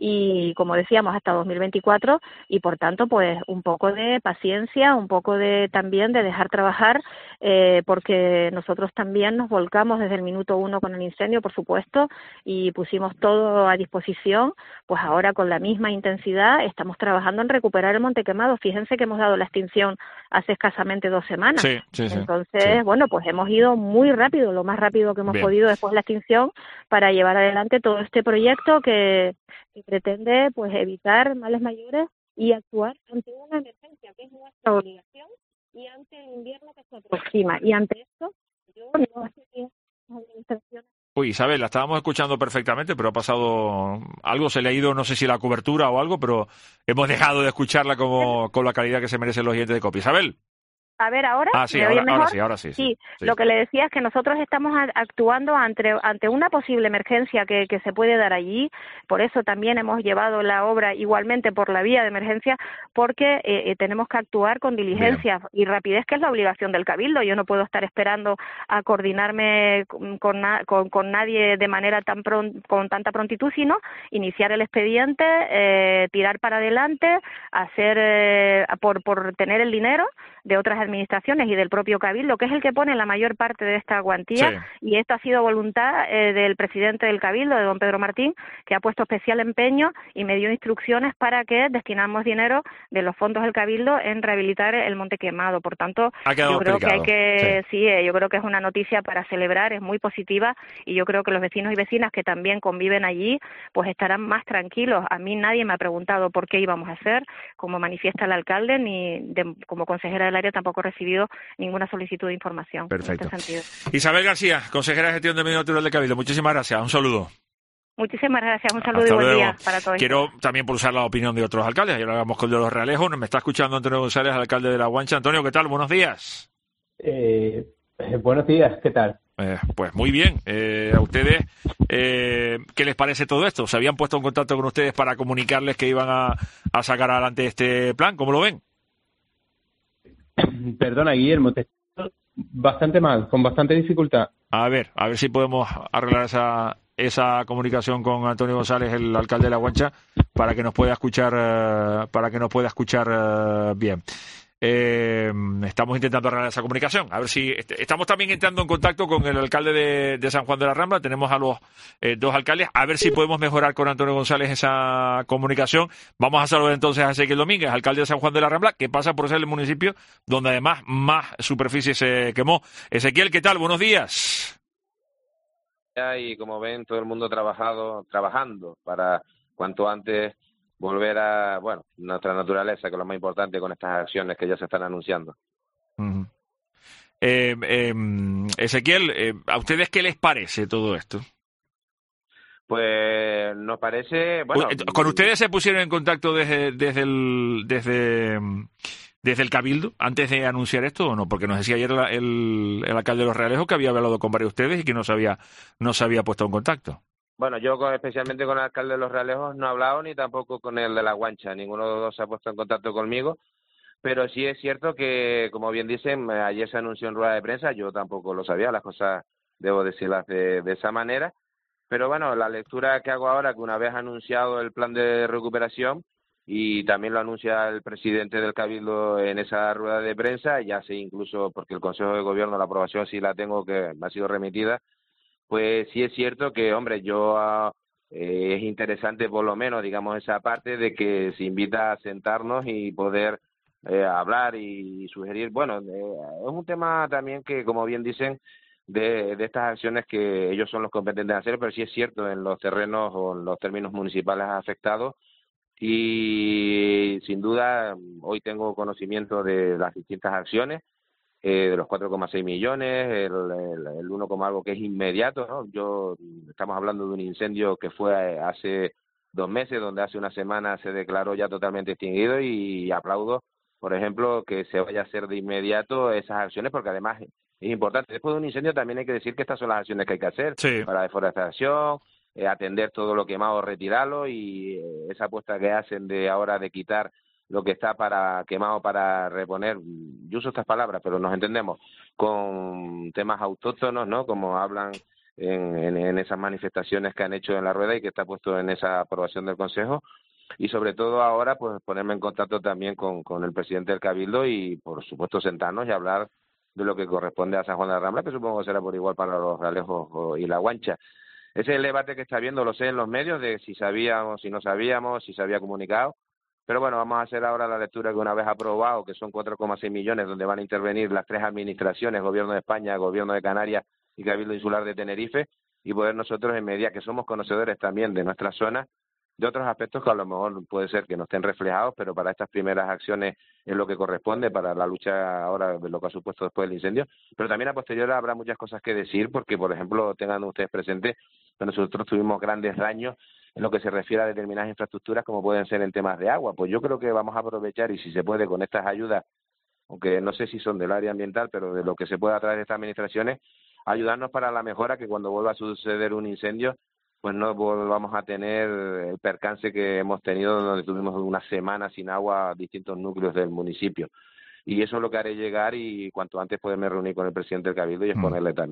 y, como decíamos, hasta dos mil veinticuatro, y por tanto, pues un poco de paciencia, un poco de también de dejar trabajar, eh, porque nosotros también nos volcamos desde el minuto uno con el incendio, por supuesto, y pusimos todo a disposición. Pues ahora con la misma intensidad estamos trabajando en recuperar el monte quemado. Fíjense que hemos dado la extinción hace escasamente dos semanas. Sí, sí, sí, Entonces, sí. bueno, pues hemos ido muy rápido, lo más rápido que hemos Bien. podido después de la extinción, para llevar adelante todo este proyecto que, que pretende pues evitar males mayores y actuar ante una emergencia que es nuestra obligación y ante el invierno que se aproxima. Y ante esto, yo no sé si las administraciones. Uy, Isabel, la estábamos escuchando perfectamente, pero ha pasado algo, se le ha ido, no sé si la cobertura o algo, pero hemos dejado de escucharla como con la calidad que se merecen los oyentes de COPE. Isabel. A ver, ¿ahora? Ah, sí, ¿me ahora, oye ahora mejor? sí, ahora sí, sí, sí. Sí, lo que le decía es que nosotros estamos actuando ante, ante una posible emergencia que, que se puede dar allí. Por eso también hemos llevado la obra igualmente por la vía de emergencia, porque eh, tenemos que actuar con diligencia Bien. y rapidez, que es la obligación del Cabildo. Yo no puedo estar esperando a coordinarme con, con, con, con nadie de manera tan pron, con tanta prontitud, sino iniciar el expediente, eh, tirar para adelante, hacer eh, por, por tener el dinero de otras administraciones y del propio Cabildo, que es el que pone la mayor parte de esta cuantía, sí. Y esto ha sido voluntad eh, del presidente del Cabildo, de don Pedro Martín, que ha puesto especial empeño y me dio instrucciones para que destinamos dinero de los fondos del Cabildo en rehabilitar el Monte Quemado. Por tanto, yo creo explicado. que hay que, sí, sí eh, yo creo que es una noticia para celebrar, es muy positiva, y yo creo que los vecinos y vecinas que también conviven allí, pues estarán más tranquilos. A mí nadie me ha preguntado por qué íbamos a hacer, como manifiesta el alcalde, ni de, como consejera del área tampoco he recibido ninguna solicitud de información. Perfecto. En este sentido. Isabel García, consejera de gestión del medio natural del Cabildo, muchísimas gracias, un saludo. Muchísimas gracias, un saludo Hasta y buen luego. día para todos. Quiero también pulsar la opinión de otros alcaldes. Ayer hablamos con el de los Realejos, me está escuchando Antonio González, alcalde de La Guancha. Antonio, ¿qué tal? Buenos días. Eh, eh, buenos días, ¿qué tal? Eh, pues muy bien. Eh, a ustedes, eh, ¿qué les parece todo esto? ¿Se habían puesto en contacto con ustedes para comunicarles que iban a, a sacar adelante este plan? ¿Cómo lo ven? Perdona, Guillermo, te escucho bastante mal, con bastante dificultad. A ver, a ver si podemos arreglar esa esa comunicación con Antonio González, el alcalde de La Guancha, para que nos pueda escuchar, uh, para que nos pueda escuchar uh, bien. Eh, estamos intentando arreglar esa comunicación. A ver si est- estamos también entrando en contacto con el alcalde de, de San Juan de la Rambla. Tenemos a los eh, dos alcaldes. A ver si podemos mejorar con Antonio González esa comunicación. Vamos a saludar entonces a Ezequiel Domínguez, alcalde de San Juan de la Rambla, que pasa por ser el municipio donde además más superficie se quemó. Ezequiel, ¿qué tal? Buenos días. Y como ven, todo el mundo trabajado, trabajando para cuanto antes volver a, bueno, nuestra naturaleza, que es lo más importante con estas acciones que ya se están anunciando. Uh-huh. eh, eh, Ezequiel, eh, ¿a ustedes qué les parece todo esto? Pues nos parece, bueno... ¿Con ustedes se pusieron en contacto desde, desde el desde, desde el Cabildo antes de anunciar esto o no? Porque nos decía ayer el, el, el alcalde de Los Realejos que había hablado con varios de ustedes y que no se había, no se había puesto en contacto. Bueno, yo con, especialmente con el alcalde de Los Realejos no he hablado, ni tampoco con el de La Guancha. Ninguno de los dos se ha puesto en contacto conmigo. Pero sí es cierto que, como bien dicen, ayer se anunció en rueda de prensa. Yo tampoco lo sabía, las cosas debo decirlas de, de esa manera. Pero bueno, la lectura que hago ahora, que una vez anunciado el plan de recuperación, y también lo anuncia el presidente del Cabildo en esa rueda de prensa, ya sé incluso, porque el Consejo de Gobierno, la aprobación sí la tengo, que me ha sido remitida, pues sí es cierto que, hombre, yo eh, es interesante por lo menos, digamos, esa parte de que se invita a sentarnos y poder eh, hablar y sugerir. Bueno, eh, es un tema también que, como bien dicen, de, de estas acciones que ellos son los competentes de hacer, pero sí es cierto en los terrenos o en los términos municipales afectados. Y sin duda, hoy tengo conocimiento de las distintas acciones. Eh, de los cuatro coma seis millones, el, el, el uno, algo que es inmediato, ¿no? Yo estamos hablando de un incendio que fue hace dos meses, donde hace una semana se declaró ya totalmente extinguido, y aplaudo, por ejemplo, que se vaya a hacer de inmediato esas acciones, porque además es importante. Después de un incendio también hay que decir que estas son las acciones que hay que hacer, sí, para deforestación, eh, atender todo lo quemado, retirarlo, y eh, esa apuesta que hacen de ahora de quitar lo que está para quemado para reponer, yo uso estas palabras, pero nos entendemos, con temas autóctonos, ¿no? Como hablan en, en, en esas manifestaciones que han hecho en la rueda y que está puesto en esa aprobación del Consejo. Y sobre todo ahora, pues ponerme en contacto también con, con el presidente del Cabildo y, por supuesto, sentarnos y hablar de lo que corresponde a San Juan de la Rambla, que supongo que será por igual para Los Realejos y La Guancha. Ese es el debate que está habiendo, lo sé en los medios, de si sabíamos, si no sabíamos, si se había comunicado. Pero bueno, vamos a hacer ahora la lectura que una vez aprobado, que son cuatro coma seis millones, donde van a intervenir las tres administraciones, Gobierno de España, Gobierno de Canarias y Cabildo Insular de Tenerife, y poder nosotros, en medida que somos conocedores también de nuestra zona, de otros aspectos que a lo mejor puede ser que no estén reflejados, pero para estas primeras acciones es lo que corresponde, para la lucha ahora de lo que ha supuesto después del incendio. Pero también a posteriori habrá muchas cosas que decir, porque, por ejemplo, tengan ustedes presentes que nosotros tuvimos grandes daños en lo que se refiere a determinadas infraestructuras, como pueden ser en temas de agua. Pues yo creo que vamos a aprovechar, y si se puede, con estas ayudas, aunque no sé si son del área ambiental, pero de lo que se pueda a través de estas administraciones, ayudarnos para la mejora, que cuando vuelva a suceder un incendio, pues no volvamos a tener el percance que hemos tenido, donde tuvimos una semana sin agua a distintos núcleos del municipio. Y eso es lo que haré llegar, y cuanto antes poderme reunir con el presidente del Cabildo y exponerle mm. también.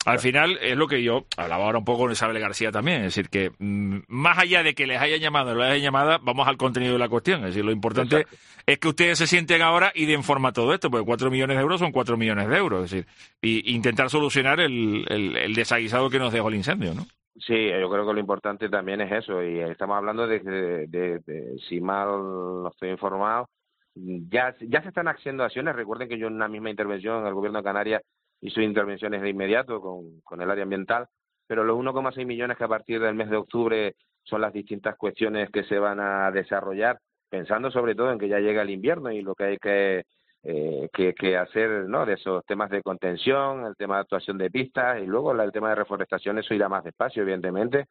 Al final es lo que yo hablaba ahora un poco con Isabel García también, es decir, que mmm, más allá de que les hayan llamado o no les hayan llamado, vamos al contenido de la cuestión. Es decir, lo importante Exacto. es que ustedes se sienten ahora y den forma a todo esto, porque cuatro millones de euros son cuatro millones de euros, es decir, y intentar solucionar el, el, el desaguisado que nos dejó el incendio, ¿no? Sí, yo creo que lo importante también es eso, y estamos hablando de que, de, de, de, si mal no estoy informado, ya, ya se están haciendo acciones. Recuerden que yo en una misma intervención, el Gobierno de Canarias hizo intervenciones de inmediato con, con el área ambiental, pero los uno coma seis millones que a partir del mes de octubre son las distintas cuestiones que se van a desarrollar, pensando sobre todo en que ya llega el invierno y lo que hay que, eh, que, que hacer, ¿no?, de esos temas de contención, el tema de actuación de pistas y luego el tema de reforestación, eso irá más despacio, evidentemente.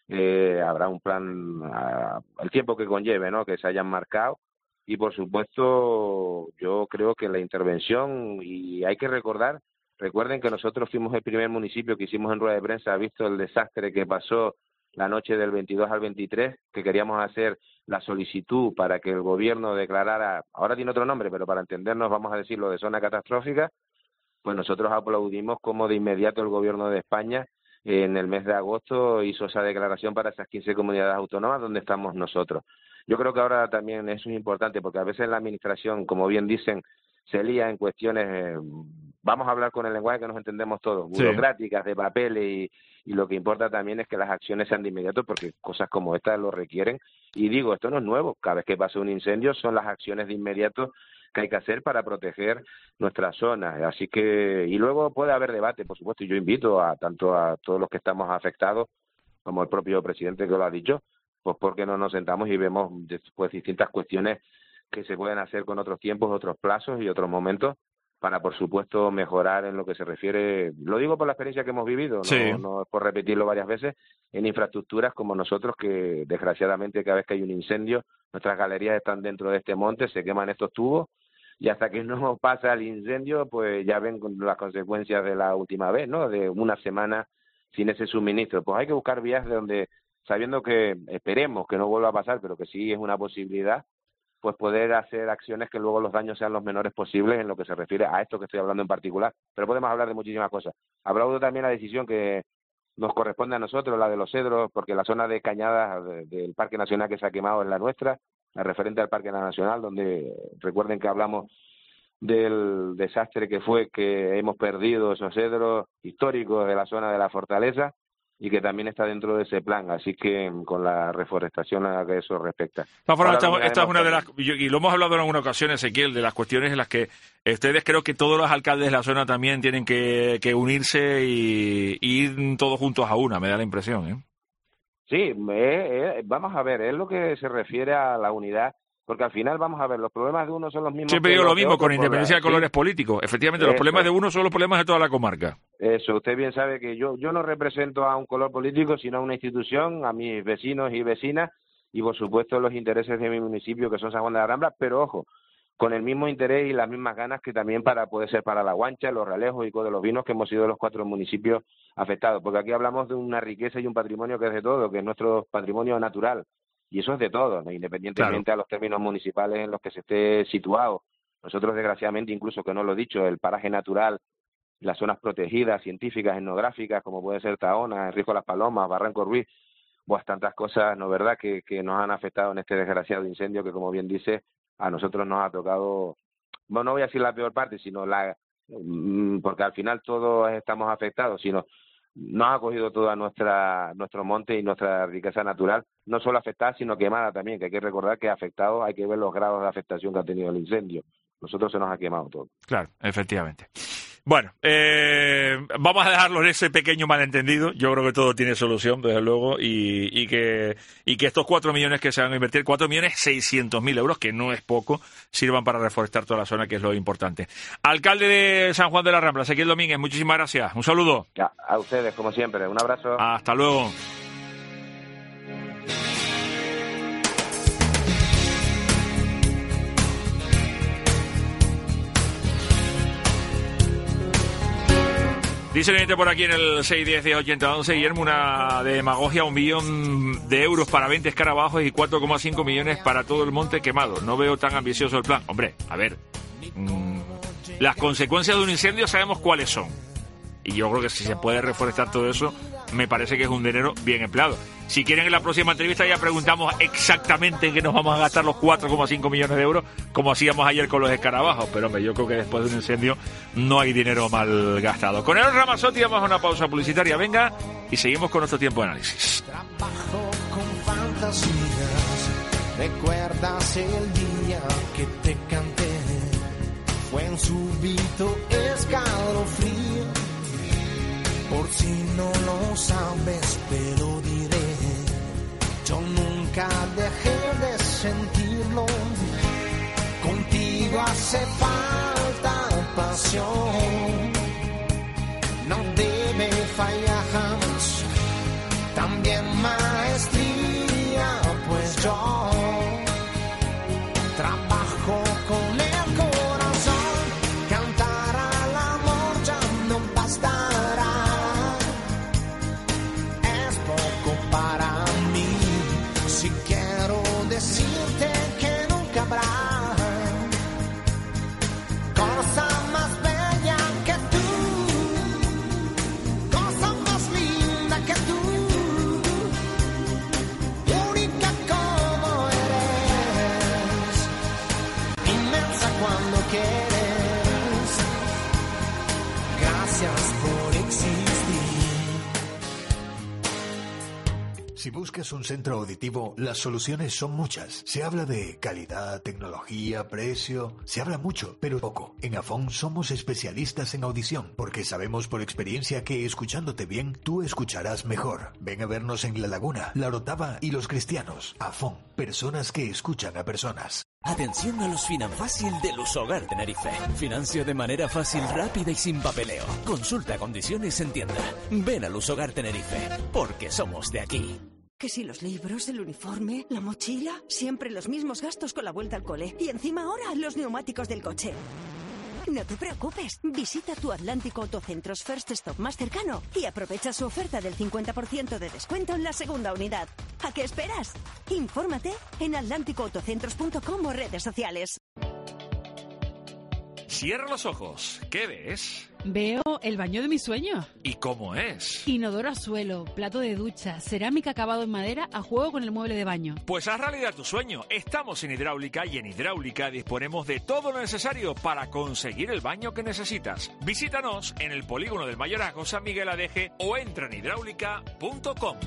Eh, habrá un plan, a, el tiempo que conlleve, ¿no?, que se hayan marcado. Y, por supuesto, yo creo que la intervención, y hay que recordar, recuerden que nosotros fuimos el primer municipio que hicimos en rueda de prensa, visto el desastre que pasó la noche del veintidós al veintitrés, que queríamos hacer la solicitud para que el gobierno declarara, ahora tiene otro nombre, pero para entendernos vamos a decirlo, de zona catastrófica. Pues nosotros aplaudimos como de inmediato el gobierno de España en el mes de agosto hizo esa declaración para esas quince comunidades autónomas donde estamos nosotros. Yo creo que ahora también eso es importante, porque a veces la administración, como bien dicen, se lía en cuestiones, eh, vamos a hablar con el lenguaje que nos entendemos todos, burocráticas, sí, de papeles, y, y lo que importa también es que las acciones sean de inmediato, porque cosas como estas lo requieren. Y digo, esto no es nuevo, cada vez que pasa un incendio son las acciones de inmediato que hay que hacer para proteger nuestra zona. Así que, y luego puede haber debate, por supuesto, y yo invito a tanto a todos los que estamos afectados, como el propio presidente que lo ha dicho, pues porque no nos sentamos y vemos después distintas cuestiones que se pueden hacer con otros tiempos, otros plazos y otros momentos para, por supuesto, mejorar en lo que se refiere, lo digo por la experiencia que hemos vivido, sí, no, no es por repetirlo varias veces, en infraestructuras como nosotros, que desgraciadamente cada vez que hay un incendio, nuestras galerías están dentro de este monte, se queman estos tubos, y hasta que no pasa el incendio, pues ya ven las consecuencias de la última vez, ¿no?, de una semana sin ese suministro. Pues hay que buscar vías de donde, sabiendo que esperemos que no vuelva a pasar, pero que sí es una posibilidad, pues poder hacer acciones que luego los daños sean los menores posibles en lo que se refiere a esto que estoy hablando en particular. Pero podemos hablar de muchísimas cosas. Aplaudo también la decisión que nos corresponde a nosotros, la de los cedros, porque la zona de cañadas de, del Parque Nacional que se ha quemado es la nuestra, la referente al Parque Nacional, donde recuerden que hablamos del desastre que fue que hemos perdido esos cedros históricos de la zona de la fortaleza, y que también está dentro de ese plan, así que con la reforestación a que eso respecta. De todas formas, esta, esta es una de las, y lo hemos hablado en alguna ocasión, Ezequiel, de las cuestiones en las que ustedes, creo que todos los alcaldes de la zona también tienen que, que unirse y, y ir todos juntos a una, me da la impresión, ¿eh? Sí, eh, eh, vamos a ver, es lo que se refiere a la unidad, porque al final, vamos a ver, los problemas de uno son los mismos. Siempre digo lo mismo, con independencia de colores políticos. Efectivamente, los problemas de uno son los problemas de toda la comarca. Eso, usted bien sabe que yo yo no represento a un color político, sino a una institución, a mis vecinos y vecinas, y por supuesto los intereses de mi municipio, que son San Juan de la Rambla, pero ojo, con el mismo interés y las mismas ganas que también para puede ser para La Guancha, Los Realejos y de los Vinos, que hemos sido los cuatro municipios afectados, porque aquí hablamos de una riqueza y un patrimonio que es de todo, que es nuestro patrimonio natural. Y eso es de todo, ¿no?, independientemente claro, a los términos municipales en los que se esté situado. Nosotros, desgraciadamente, incluso que no lo he dicho, el paraje natural, las zonas protegidas, científicas, etnográficas, como puede ser Tahona, Rijo Las Palomas, Barranco Ruiz, pues tantas cosas, ¿no, verdad?, que, que nos han afectado en este desgraciado incendio que, como bien dice, a nosotros nos ha tocado, bueno, no voy a decir la peor parte, sino la, porque al final todos estamos afectados, sino nos ha cogido toda nuestra nuestro monte y nuestra riqueza natural, no solo afectada, sino quemada también, que hay que recordar que afectado, hay que ver los grados de afectación que ha tenido el incendio. Nosotros se nos ha quemado todo. Claro, efectivamente. Bueno, eh, vamos a dejarlo en ese pequeño malentendido. Yo creo que todo tiene solución, desde luego, y, y que y que estos cuatro millones que se van a invertir, cuatro millones seiscientos mil euros, que no es poco, sirvan para reforestar toda la zona, que es lo importante. Alcalde de San Juan de la Rambla, Ezequiel Domínguez, muchísimas gracias. Un saludo. Ya, a ustedes, como siempre. Un abrazo. Hasta luego. Dice el por aquí en el seis diez diez ochenta once, Guillermo, una demagogia, un millón de euros para veinte escarabajos y cuatro coma cinco millones para todo el monte quemado. No veo tan ambicioso el plan. Hombre, a ver, mmm, las consecuencias de un incendio sabemos cuáles son. Y yo creo que si se puede reforestar todo eso, me parece que es un dinero bien empleado. Si quieren, en la próxima entrevista ya preguntamos exactamente en qué nos vamos a gastar los cuatro coma cinco millones de euros, como hacíamos ayer con los escarabajos. Pero hombre, yo creo que después de un incendio no hay dinero mal gastado. Con Eros Ramazzotti vamos a una pausa publicitaria. Venga, y seguimos con nuestro tiempo de análisis. Trabajo con fantasías. ¿Recuerdas el día que te canté? Fue un súbito escalofrío. Por si no lo sabes, te lo diré. Yo nunca dejé de sentirlo. Contigo hace falta pasión. No debe fallar jamás. También maestría, pues yo trabajo con el corazón. Cantar al amor ya no bastará. Es poco para mí. Si quiero decirte que nunca habrá cosa más bella que tú, cosa más linda que tú, única como eres, inmensa cuando quieres. Gracias por existir. Si buscas un centro auditivo, las soluciones son muchas. Se habla de calidad, tecnología, precio. Se habla mucho, pero poco. En Afón somos especialistas en audición, porque sabemos por experiencia que escuchándote bien, tú escucharás mejor. Ven a vernos en La Laguna, La Orotava y Los Cristianos. Afón, personas que escuchan a personas. Atención a los Finanfácil de Lusogar Tenerife. Financio de manera fácil, rápida y sin papeleo. Consulta condiciones en tienda. Ven a Lusogar Tenerife, porque somos de aquí. Que si los libros, el uniforme, la mochila, siempre los mismos gastos con la vuelta al cole. Y encima ahora los neumáticos del coche. No te preocupes, visita tu Atlántico Autocentros First Stop más cercano y aprovecha su oferta del cincuenta por ciento de descuento en la segunda unidad. ¿A qué esperas? Infórmate en atlántico autocentros punto com o redes sociales. Cierra los ojos. ¿Qué ves? Veo el baño de mis sueños. ¿Y cómo es? Inodoro a suelo, plato de ducha, cerámica acabado en madera a juego con el mueble de baño. Pues haz realidad tu sueño. Estamos en Hidráulica y en Hidráulica disponemos de todo lo necesario para conseguir el baño que necesitas. Visítanos en el polígono del Mayorazgo San Miguel Adeje o entra en hidráulica punto com.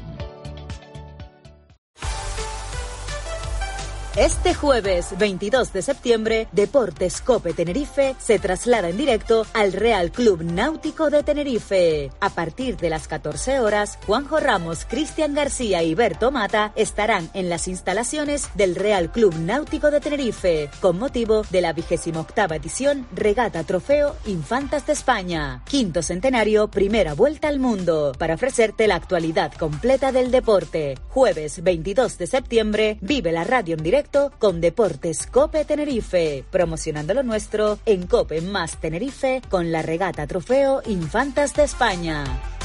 Este jueves veintidós de septiembre, Deportes Cope Tenerife se traslada en directo al Real Club Náutico de Tenerife. A partir de las catorce horas, Juanjo Ramos, Cristian García y Berto Mata estarán en las instalaciones del Real Club Náutico de Tenerife, con motivo de la vigésima octava edición Regata Trofeo Infantas de España, quinto centenario, primera vuelta al mundo, para ofrecerte la actualidad completa del deporte. Jueves veintidós de septiembre, vive la radio en directo con Deportes Cope Tenerife, promocionando lo nuestro en Cope más Tenerife con la Regata Trofeo Infantas de España.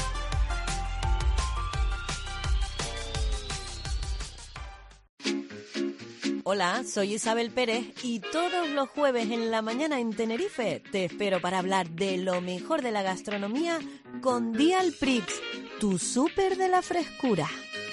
Hola, soy Isabel Pérez y todos los jueves en la mañana en Tenerife te espero para hablar de lo mejor de la gastronomía con Dial Prix, tu súper de la frescura.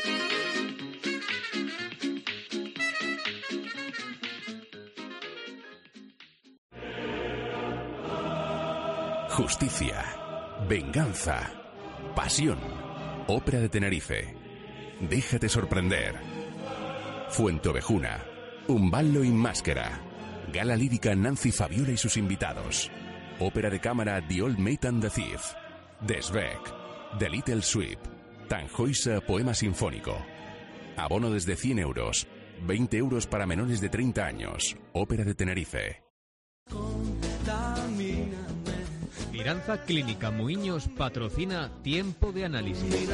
Justicia, venganza, pasión. Ópera de Tenerife. Déjate sorprender. Fuenteovejuna, Un ballo in máscara. Gala lírica Nancy Fabiola y sus invitados. Ópera de cámara The Old Maid and the Thief. Desvec, The Little Sweep. Tannhäuser Poema Sinfónico. Abono desde cien euros. veinte euros para menores de treinta años. Ópera de Tenerife. Miranza Clínica Muiños patrocina Tiempo de Análisis.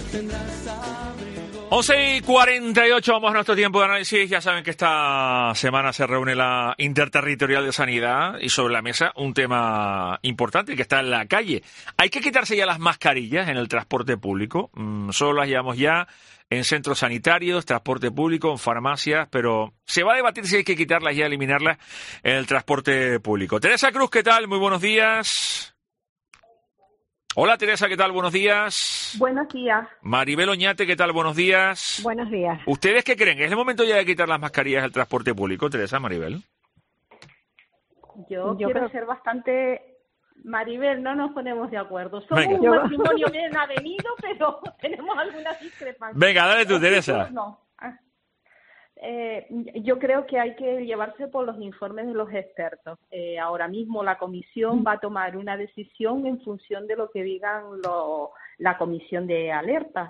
once y cuarenta y ocho, vamos a nuestro tiempo de análisis. Ya saben que esta semana se reúne la Interterritorial de Sanidad y sobre la mesa un tema importante que está en la calle. Hay que quitarse ya las mascarillas en el transporte público. Mm, solo las llevamos ya en centros sanitarios, transporte público, en farmacias, pero se va a debatir si hay que quitarlas ya, eliminarlas en el transporte público. Teresa Cruz, ¿qué tal? Muy buenos días. Hola Teresa, ¿qué tal? Buenos días. Buenos días. Maribel Oñate, ¿qué tal? Buenos días. Buenos días. ¿Ustedes qué creen? ¿Es el momento ya de quitar las mascarillas del transporte público, Teresa, Maribel? Yo, Yo quiero creo- ser bastante... Maribel, no nos ponemos de acuerdo. Somos Venga. un matrimonio bien avenido, pero tenemos algunas discrepancias. Venga, dale tú, Teresa. No. Ah. Eh, yo creo que hay que llevarse por los informes de los expertos. Eh, ahora mismo la comisión va a tomar una decisión en función de lo que digan lo- la comisión de alerta.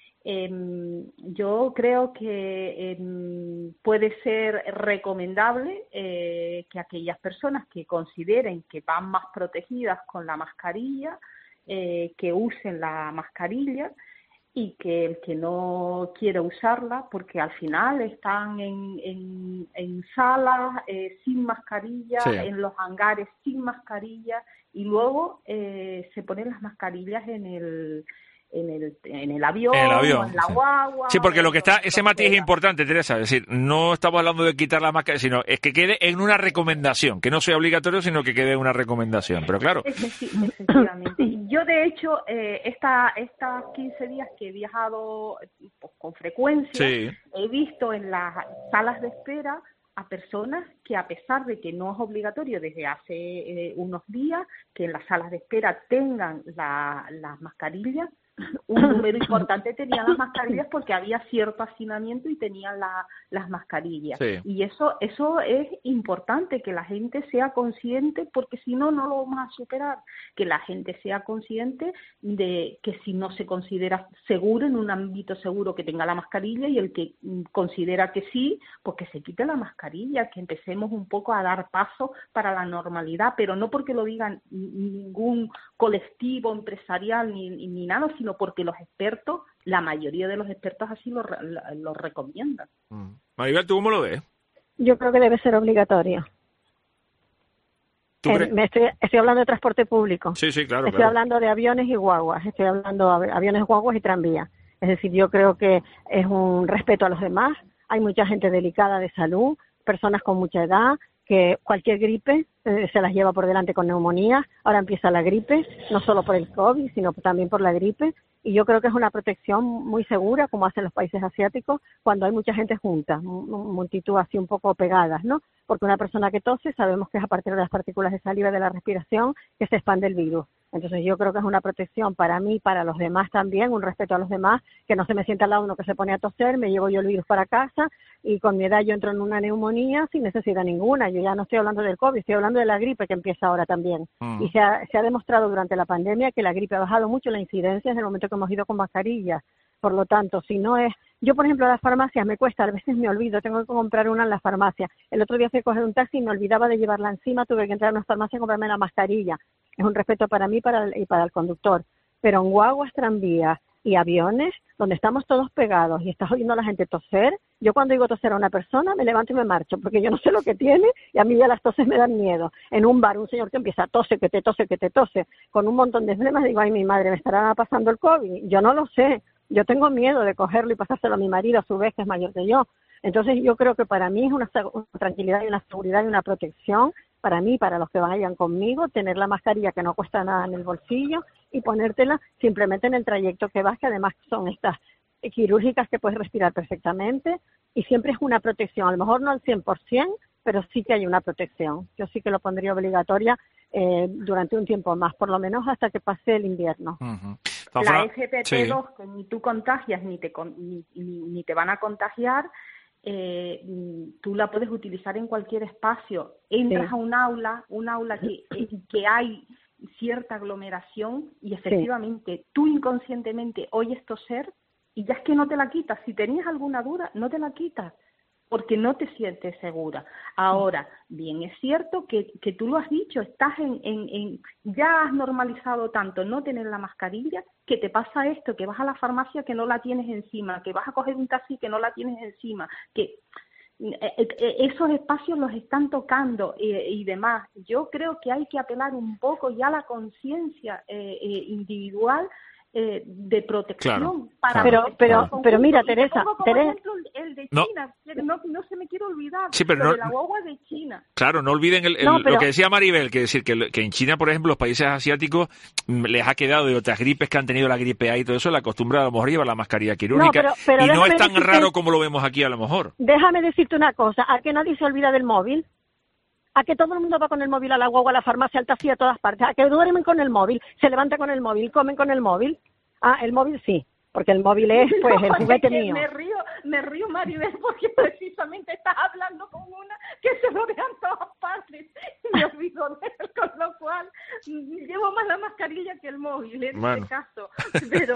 Em, yo creo que em, puede ser recomendable eh, que aquellas personas que consideren que van más protegidas con la mascarilla, eh, que usen la mascarilla, y que el que no quiere usarla, porque al final están en, en, en salas eh, sin mascarilla, Sí. en los hangares sin mascarilla, y luego eh, se ponen las mascarillas en el en el, en el avión, En el o avión, en la sí. guagua. Sí, porque o lo que en está, donde ese matiz es sea. importante, Teresa. Es decir, no estamos hablando de quitar la máscara, sino es que quede en una recomendación, que no sea obligatorio, sino que quede en una recomendación. Pero claro, Efecti- Efectivamente. Y yo, de hecho, eh, esta, estas quince días que he viajado pues, con frecuencia, Sí. he visto en las salas de espera a personas que, a pesar de que no es obligatorio desde hace eh, unos días, que en las salas de espera tengan la- las mascarillas, un número importante tenían las mascarillas porque había cierto hacinamiento y tenían la- las mascarillas. Sí. Y eso eso es importante, que la gente sea consciente, porque si no, no lo vamos a superar. Que la gente sea consciente de que si no se considera seguro, en un ámbito seguro, que tenga la mascarilla, y el que mm, considera que sí, pues que se quite la mascarilla, que empecemos un poco a dar paso para la normalidad, pero no porque lo digan n- ningún colectivo empresarial ni, ni nada, sino porque los expertos, la mayoría de los expertos así lo, re- lo recomiendan. Maribel, ¿tú cómo lo ves? Yo creo que debe ser obligatorio. ¿Tú Eh, crees? me estoy, estoy hablando de transporte público. Sí, sí, claro. Estoy claro. hablando de aviones y guaguas. Estoy hablando de aviones, guaguas y tranvías. Es decir, yo creo que es un respeto a los demás. Hay mucha gente delicada de salud, personas con mucha edad, que cualquier gripe eh, se las lleva por delante con neumonía. Ahora empieza la gripe, no solo por el COVID, sino también por la gripe. Y yo creo que es una protección muy segura, como hacen los países asiáticos, cuando hay mucha gente junta, mu- mu- multitud así un poco pegadas, ¿no? Porque una persona que tose sabemos que es a partir de las partículas de saliva de la respiración que se expande el virus. Entonces yo creo que es una protección para mí, para los demás también, un respeto a los demás, que no se me sienta al lado uno que se pone a toser, me llevo yo el virus para casa y con mi edad yo entro en una neumonía sin necesidad ninguna. Yo ya no estoy hablando del COVID, estoy hablando de la gripe que empieza ahora también. Mm. Y se ha, se ha demostrado durante la pandemia que la gripe ha bajado mucho la incidencia desde el momento que hemos ido con mascarillas. Por lo tanto, si no es... Yo, por ejemplo, a las farmacias me cuesta, a veces me olvido, tengo que comprar una en la farmacia. El otro día fui a coger un taxi y me olvidaba de llevarla encima, tuve que entrar a una farmacia y comprarme la mascarilla. Es un respeto para mí para el- y para el conductor. Pero en guaguas, tranvías y aviones, donde estamos todos pegados y estás oyendo a la gente toser, yo cuando digo toser a una persona me levanto y me marcho, porque yo no sé lo que tiene y a mí ya las toses me dan miedo. En un bar, un señor que empieza a tose, que te tose, que te tose, con un montón de flemas, digo, ay, mi madre, ¿me estará pasando el COVID? Yo no lo sé. Yo tengo miedo de cogerlo y pasárselo a mi marido, a su vez, que es mayor que yo. Entonces yo creo que para mí es una, seg- una tranquilidad y una seguridad y una protección, para mí, para los que vayan conmigo, tener la mascarilla que no cuesta nada en el bolsillo y ponértela simplemente en el trayecto que vas, que además son estas quirúrgicas que puedes respirar perfectamente, y siempre es una protección, a lo mejor no al cien por ciento, pero sí que hay una protección. Yo sí que lo pondría obligatoria eh, durante un tiempo más, por lo menos hasta que pase el invierno. La F P P dos, que ni tú contagias ni te, con- ni, ni, ni te van a contagiar, eh, mm, tú la puedes utilizar en cualquier espacio. Entras Sí. a un aula, un aula que, eh, que hay cierta aglomeración y efectivamente tú inconscientemente oyes toser y ya es que no te la quitas. Si tenías alguna duda, no te la quitas, porque no te sientes segura. Ahora, bien, es cierto que, que tú lo has dicho, estás en, en, en, ya has normalizado tanto no tener la mascarilla, que te pasa esto, que vas a la farmacia que no la tienes encima, que vas a coger un taxi que no la tienes encima, que eh, eh, esos espacios los están tocando eh, y demás. Yo creo que hay que apelar un poco ya a la conciencia eh, eh, individual, eh, de protección. Claro, para pero, proteger pero, al conjunto. pero mira, Y te Teresa, pongo como Teresa. ejemplo el de No. China, que no, no se me quiere olvidar, Sí, pero lo no- de la guagua de China. Claro, no olviden el, el- No, pero- lo que decía Maribel, que decir que, que en China, por ejemplo, los países asiáticos mm, les ha quedado de otras gripes que han tenido, la gripe A y todo eso, la costumbre a lo mejor llevar la mascarilla quirúrgica. pero- pero y no déjame es tan decirte- raro como lo vemos aquí a lo mejor. Déjame decirte una cosa, ¿a que nadie se olvida del móvil? ¿A que todo el mundo va con el móvil a la guagua, a la farmacia, al taxi, a todas partes? ¿A que duermen con el móvil, se levantan con el móvil, comen con el móvil? Ah, el móvil sí, porque el móvil es pues el No, juguete es que mío. Me río, me río, Maribel, porque precisamente estás hablando con una que se lo vean todas partes y me olvido de él, con lo cual mm, llevo más la mascarilla que el móvil en Bueno. este caso. Pero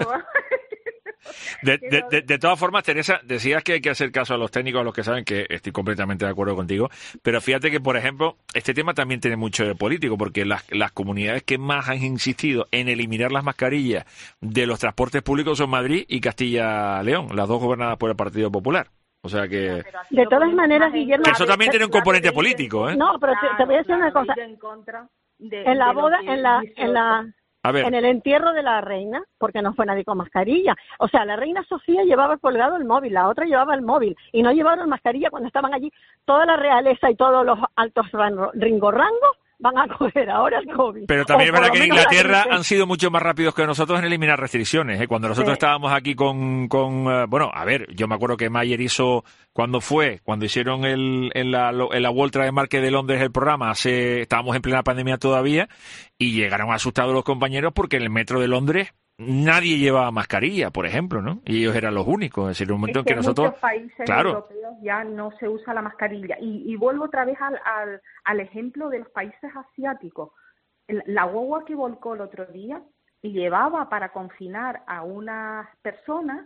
De, de, de, de todas formas, Teresa, decías que hay que hacer caso a los técnicos, a los que saben, que estoy completamente de acuerdo contigo, pero fíjate que, por ejemplo, este tema también tiene mucho de político, porque las, las comunidades que más han insistido en eliminar las mascarillas de los transportes públicos son Madrid y Castilla-León, las dos gobernadas por el Partido Popular. O sea que... De todas maneras, Guillermo... Eso también tiene un componente político, ¿eh? No, pero te, te voy a decir una claro, cosa. ir en contra de- En la de lo boda, que en la, dice en la, A ver. en el entierro de la reina, porque no fue nadie con mascarilla. O sea, la reina Sofía llevaba colgado el móvil, la otra llevaba el móvil y no llevaron mascarilla cuando estaban allí. Toda la realeza y todos los altos rango- ringorrangos van a coger ahora el COVID. Pero también O es verdad por que lo en menos la Inglaterra gripe. han sido mucho más rápidos que nosotros en eliminar restricciones. ¿eh? Cuando nosotros Sí. estábamos aquí con, con eh, bueno, a ver, yo me acuerdo que Mayer hizo, cuando fue, cuando hicieron el, en la, lo- en la World Trade Market de Londres el programa, hace, estábamos en plena pandemia todavía, y llegaron asustados los compañeros porque en el metro de Londres nadie llevaba mascarilla, por ejemplo, ¿no? Y ellos eran los únicos. Es decir, en un momento Es en que en nosotros... muchos países Claro. europeos ya no se usa la mascarilla. Y, y vuelvo otra vez al, al, al ejemplo de los países asiáticos. El- La guagua que volcó el otro día llevaba para confinar a unas personas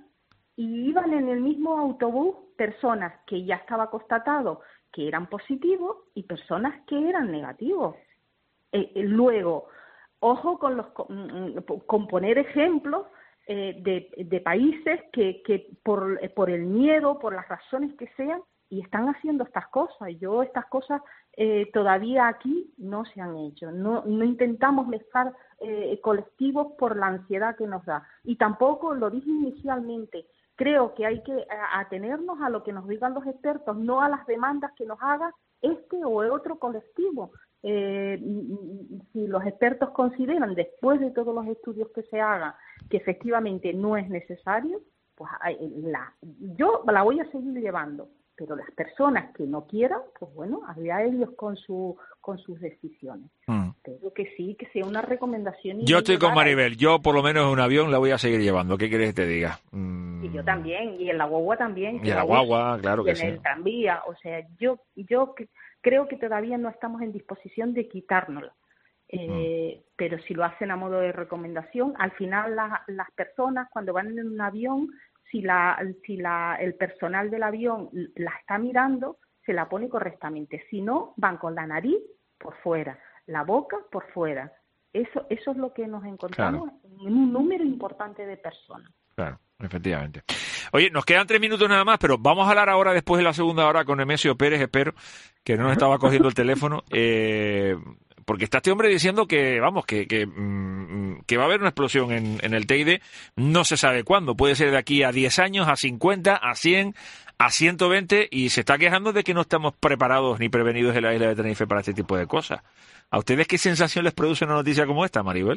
y iban en el mismo autobús personas que ya estaba constatado que eran positivos y personas que eran negativos. Eh, eh, luego, ojo con los con, con poner ejemplos eh, de, de países que, que por, por el miedo, por las razones que sean, y están haciendo estas cosas. Yo estas cosas eh, todavía aquí no se han hecho. No, no intentamos mezclar eh, colectivos por la ansiedad que nos da. Y tampoco, lo dije inicialmente, creo que hay que a- atenernos a lo que nos digan los expertos, no a las demandas que nos haga este o el otro colectivo. Eh, si los expertos consideran, después de todos los estudios que se hagan, que efectivamente no es necesario, pues hay- la, yo la voy a seguir llevando, pero las personas que no quieran, pues bueno, allá ellos con su con sus decisiones. Mm. Creo que sí, que sea una recomendación. y Yo no estoy con llevar a- Maribel. Yo, por lo menos en un avión, la voy a seguir llevando. ¿Qué quieres que te diga? Mm, Y yo también, y en la guagua también. Y que en la uso, guagua, claro y que en sí. el tranvía, o sea, yo yo que- creo que todavía no estamos en disposición de quitárnosla. Eh, Mm. Pero si lo hacen a modo de recomendación, al final la- las personas cuando van en un avión, si la si la el personal del avión la está mirando, se la pone correctamente. Si no, van con la nariz por fuera, la boca por fuera. Eso eso es lo que nos encontramos en un número importante de personas. Claro, efectivamente. Oye, nos quedan tres minutos nada más, pero vamos a hablar ahora, después de la segunda hora, con Nemesio Pérez, espero, que no nos estaba cogiendo el teléfono, eh, porque está este hombre diciendo que, vamos, que, que, mm, que va a haber una explosión en, en el Teide, no se sabe cuándo, puede ser de aquí a diez años, a cincuenta, a cien, a ciento veinte, y se está quejando de que no estamos preparados ni prevenidos en la isla de Tenerife para este tipo de cosas. ¿A ustedes qué sensación les produce una noticia como esta, Maribel?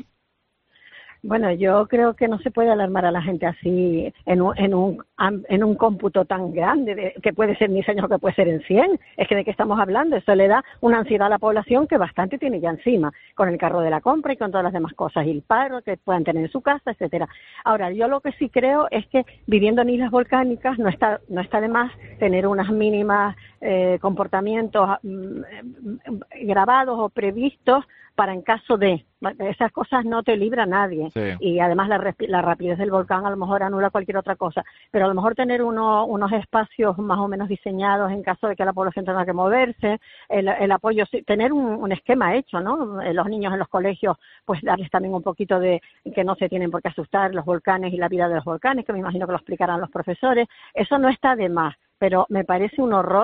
Bueno, yo creo que no se puede alarmar a la gente así en un, en un, am- en un cómputo tan grande, de, que puede ser en diez años o que puede ser en cien. Es que de qué estamos hablando. Eso le da una ansiedad a la población que bastante tiene ya encima, con el carro de la compra y con todas las demás cosas, y el paro que puedan tener en su casa, etcétera. Ahora, yo lo que sí creo es que viviendo en islas volcánicas no está, no está de más tener unas mínimas eh, comportamientos mm, grabados o previstos para en caso de. Esas cosas no te libra nadie. Sí. Y además la, respi- la rapidez del volcán a lo mejor anula cualquier otra cosa. Pero a lo mejor tener uno, unos espacios más o menos diseñados en caso de que la población tenga que moverse, el, el apoyo, sí, tener un, un esquema hecho, ¿no? Eh, Los niños en los colegios, pues darles también un poquito de que no se tienen por qué asustar los volcanes y la vida de los volcanes, que me imagino que lo explicarán los profesores. Eso no está de más, pero me parece un horror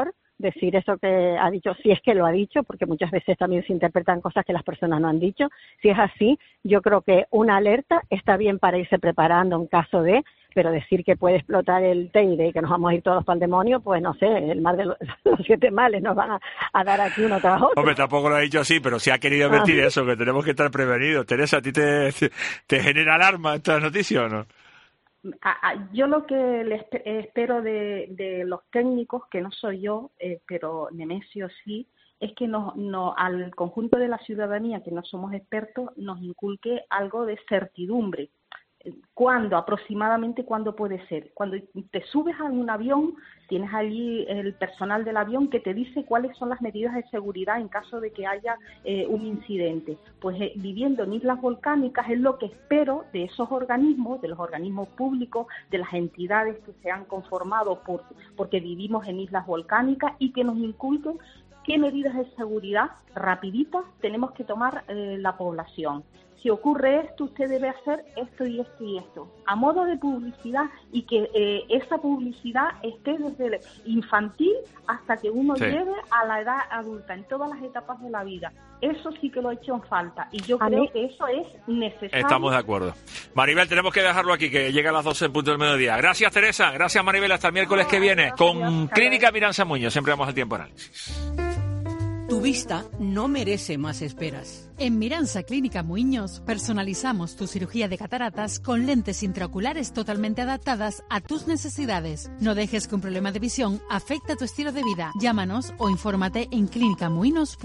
decir eso que ha dicho, si es que lo ha dicho, porque muchas veces también se interpretan cosas que las personas no han dicho. Si es así, yo creo que una alerta está bien para irse preparando en caso de, pero decir que puede explotar el Teide y que nos vamos a ir todos para el demonio, pues no sé, el mar de los, los siete males nos van a, a dar aquí uno tras otro. Hombre, tampoco lo ha dicho así, pero sí ha querido advertir Ah. eso, que tenemos que estar prevenidos. Teresa, ¿a ti te, te, te genera alarma esta noticia o no? A- a- Yo lo que le espe- espero de, de los técnicos, que no soy yo, eh, pero Nemesio sí, es que nos, no, al conjunto de la ciudadanía, que no somos expertos, nos inculque algo de certidumbre. ¿Cuándo? Aproximadamente, ¿cuándo puede ser? Cuando te subes a un avión, tienes allí el personal del avión que te dice cuáles son las medidas de seguridad en caso de que haya eh, un incidente. Pues eh, viviendo en islas volcánicas es lo que espero de esos organismos, de los organismos públicos, de las entidades que se han conformado por, porque vivimos en islas volcánicas y que nos inculquen qué medidas de seguridad rapiditas tenemos que tomar eh, la población. Si ocurre esto, usted debe hacer esto y esto y esto, a modo de publicidad, y que eh, esa publicidad esté desde el infantil hasta que uno Sí. llegue a la edad adulta, en todas las etapas de la vida. Eso sí que lo he hecho en falta, y yo A creo mí- que eso es necesario. Estamos de acuerdo. Maribel, tenemos que dejarlo aquí, que llega a las doce en punto del mediodía. Gracias, Teresa. Gracias, Maribel. Hasta el miércoles que viene con Clínica Miranza Muñoz. Siempre vamos al tiempo análisis. Tu vista no merece más esperas. En Miranza Clínica Muiños personalizamos tu cirugía de cataratas con lentes intraoculares totalmente adaptadas a tus necesidades. No dejes que un problema de visión afecte a tu estilo de vida. Llámanos o infórmate en clínica muinos punto com.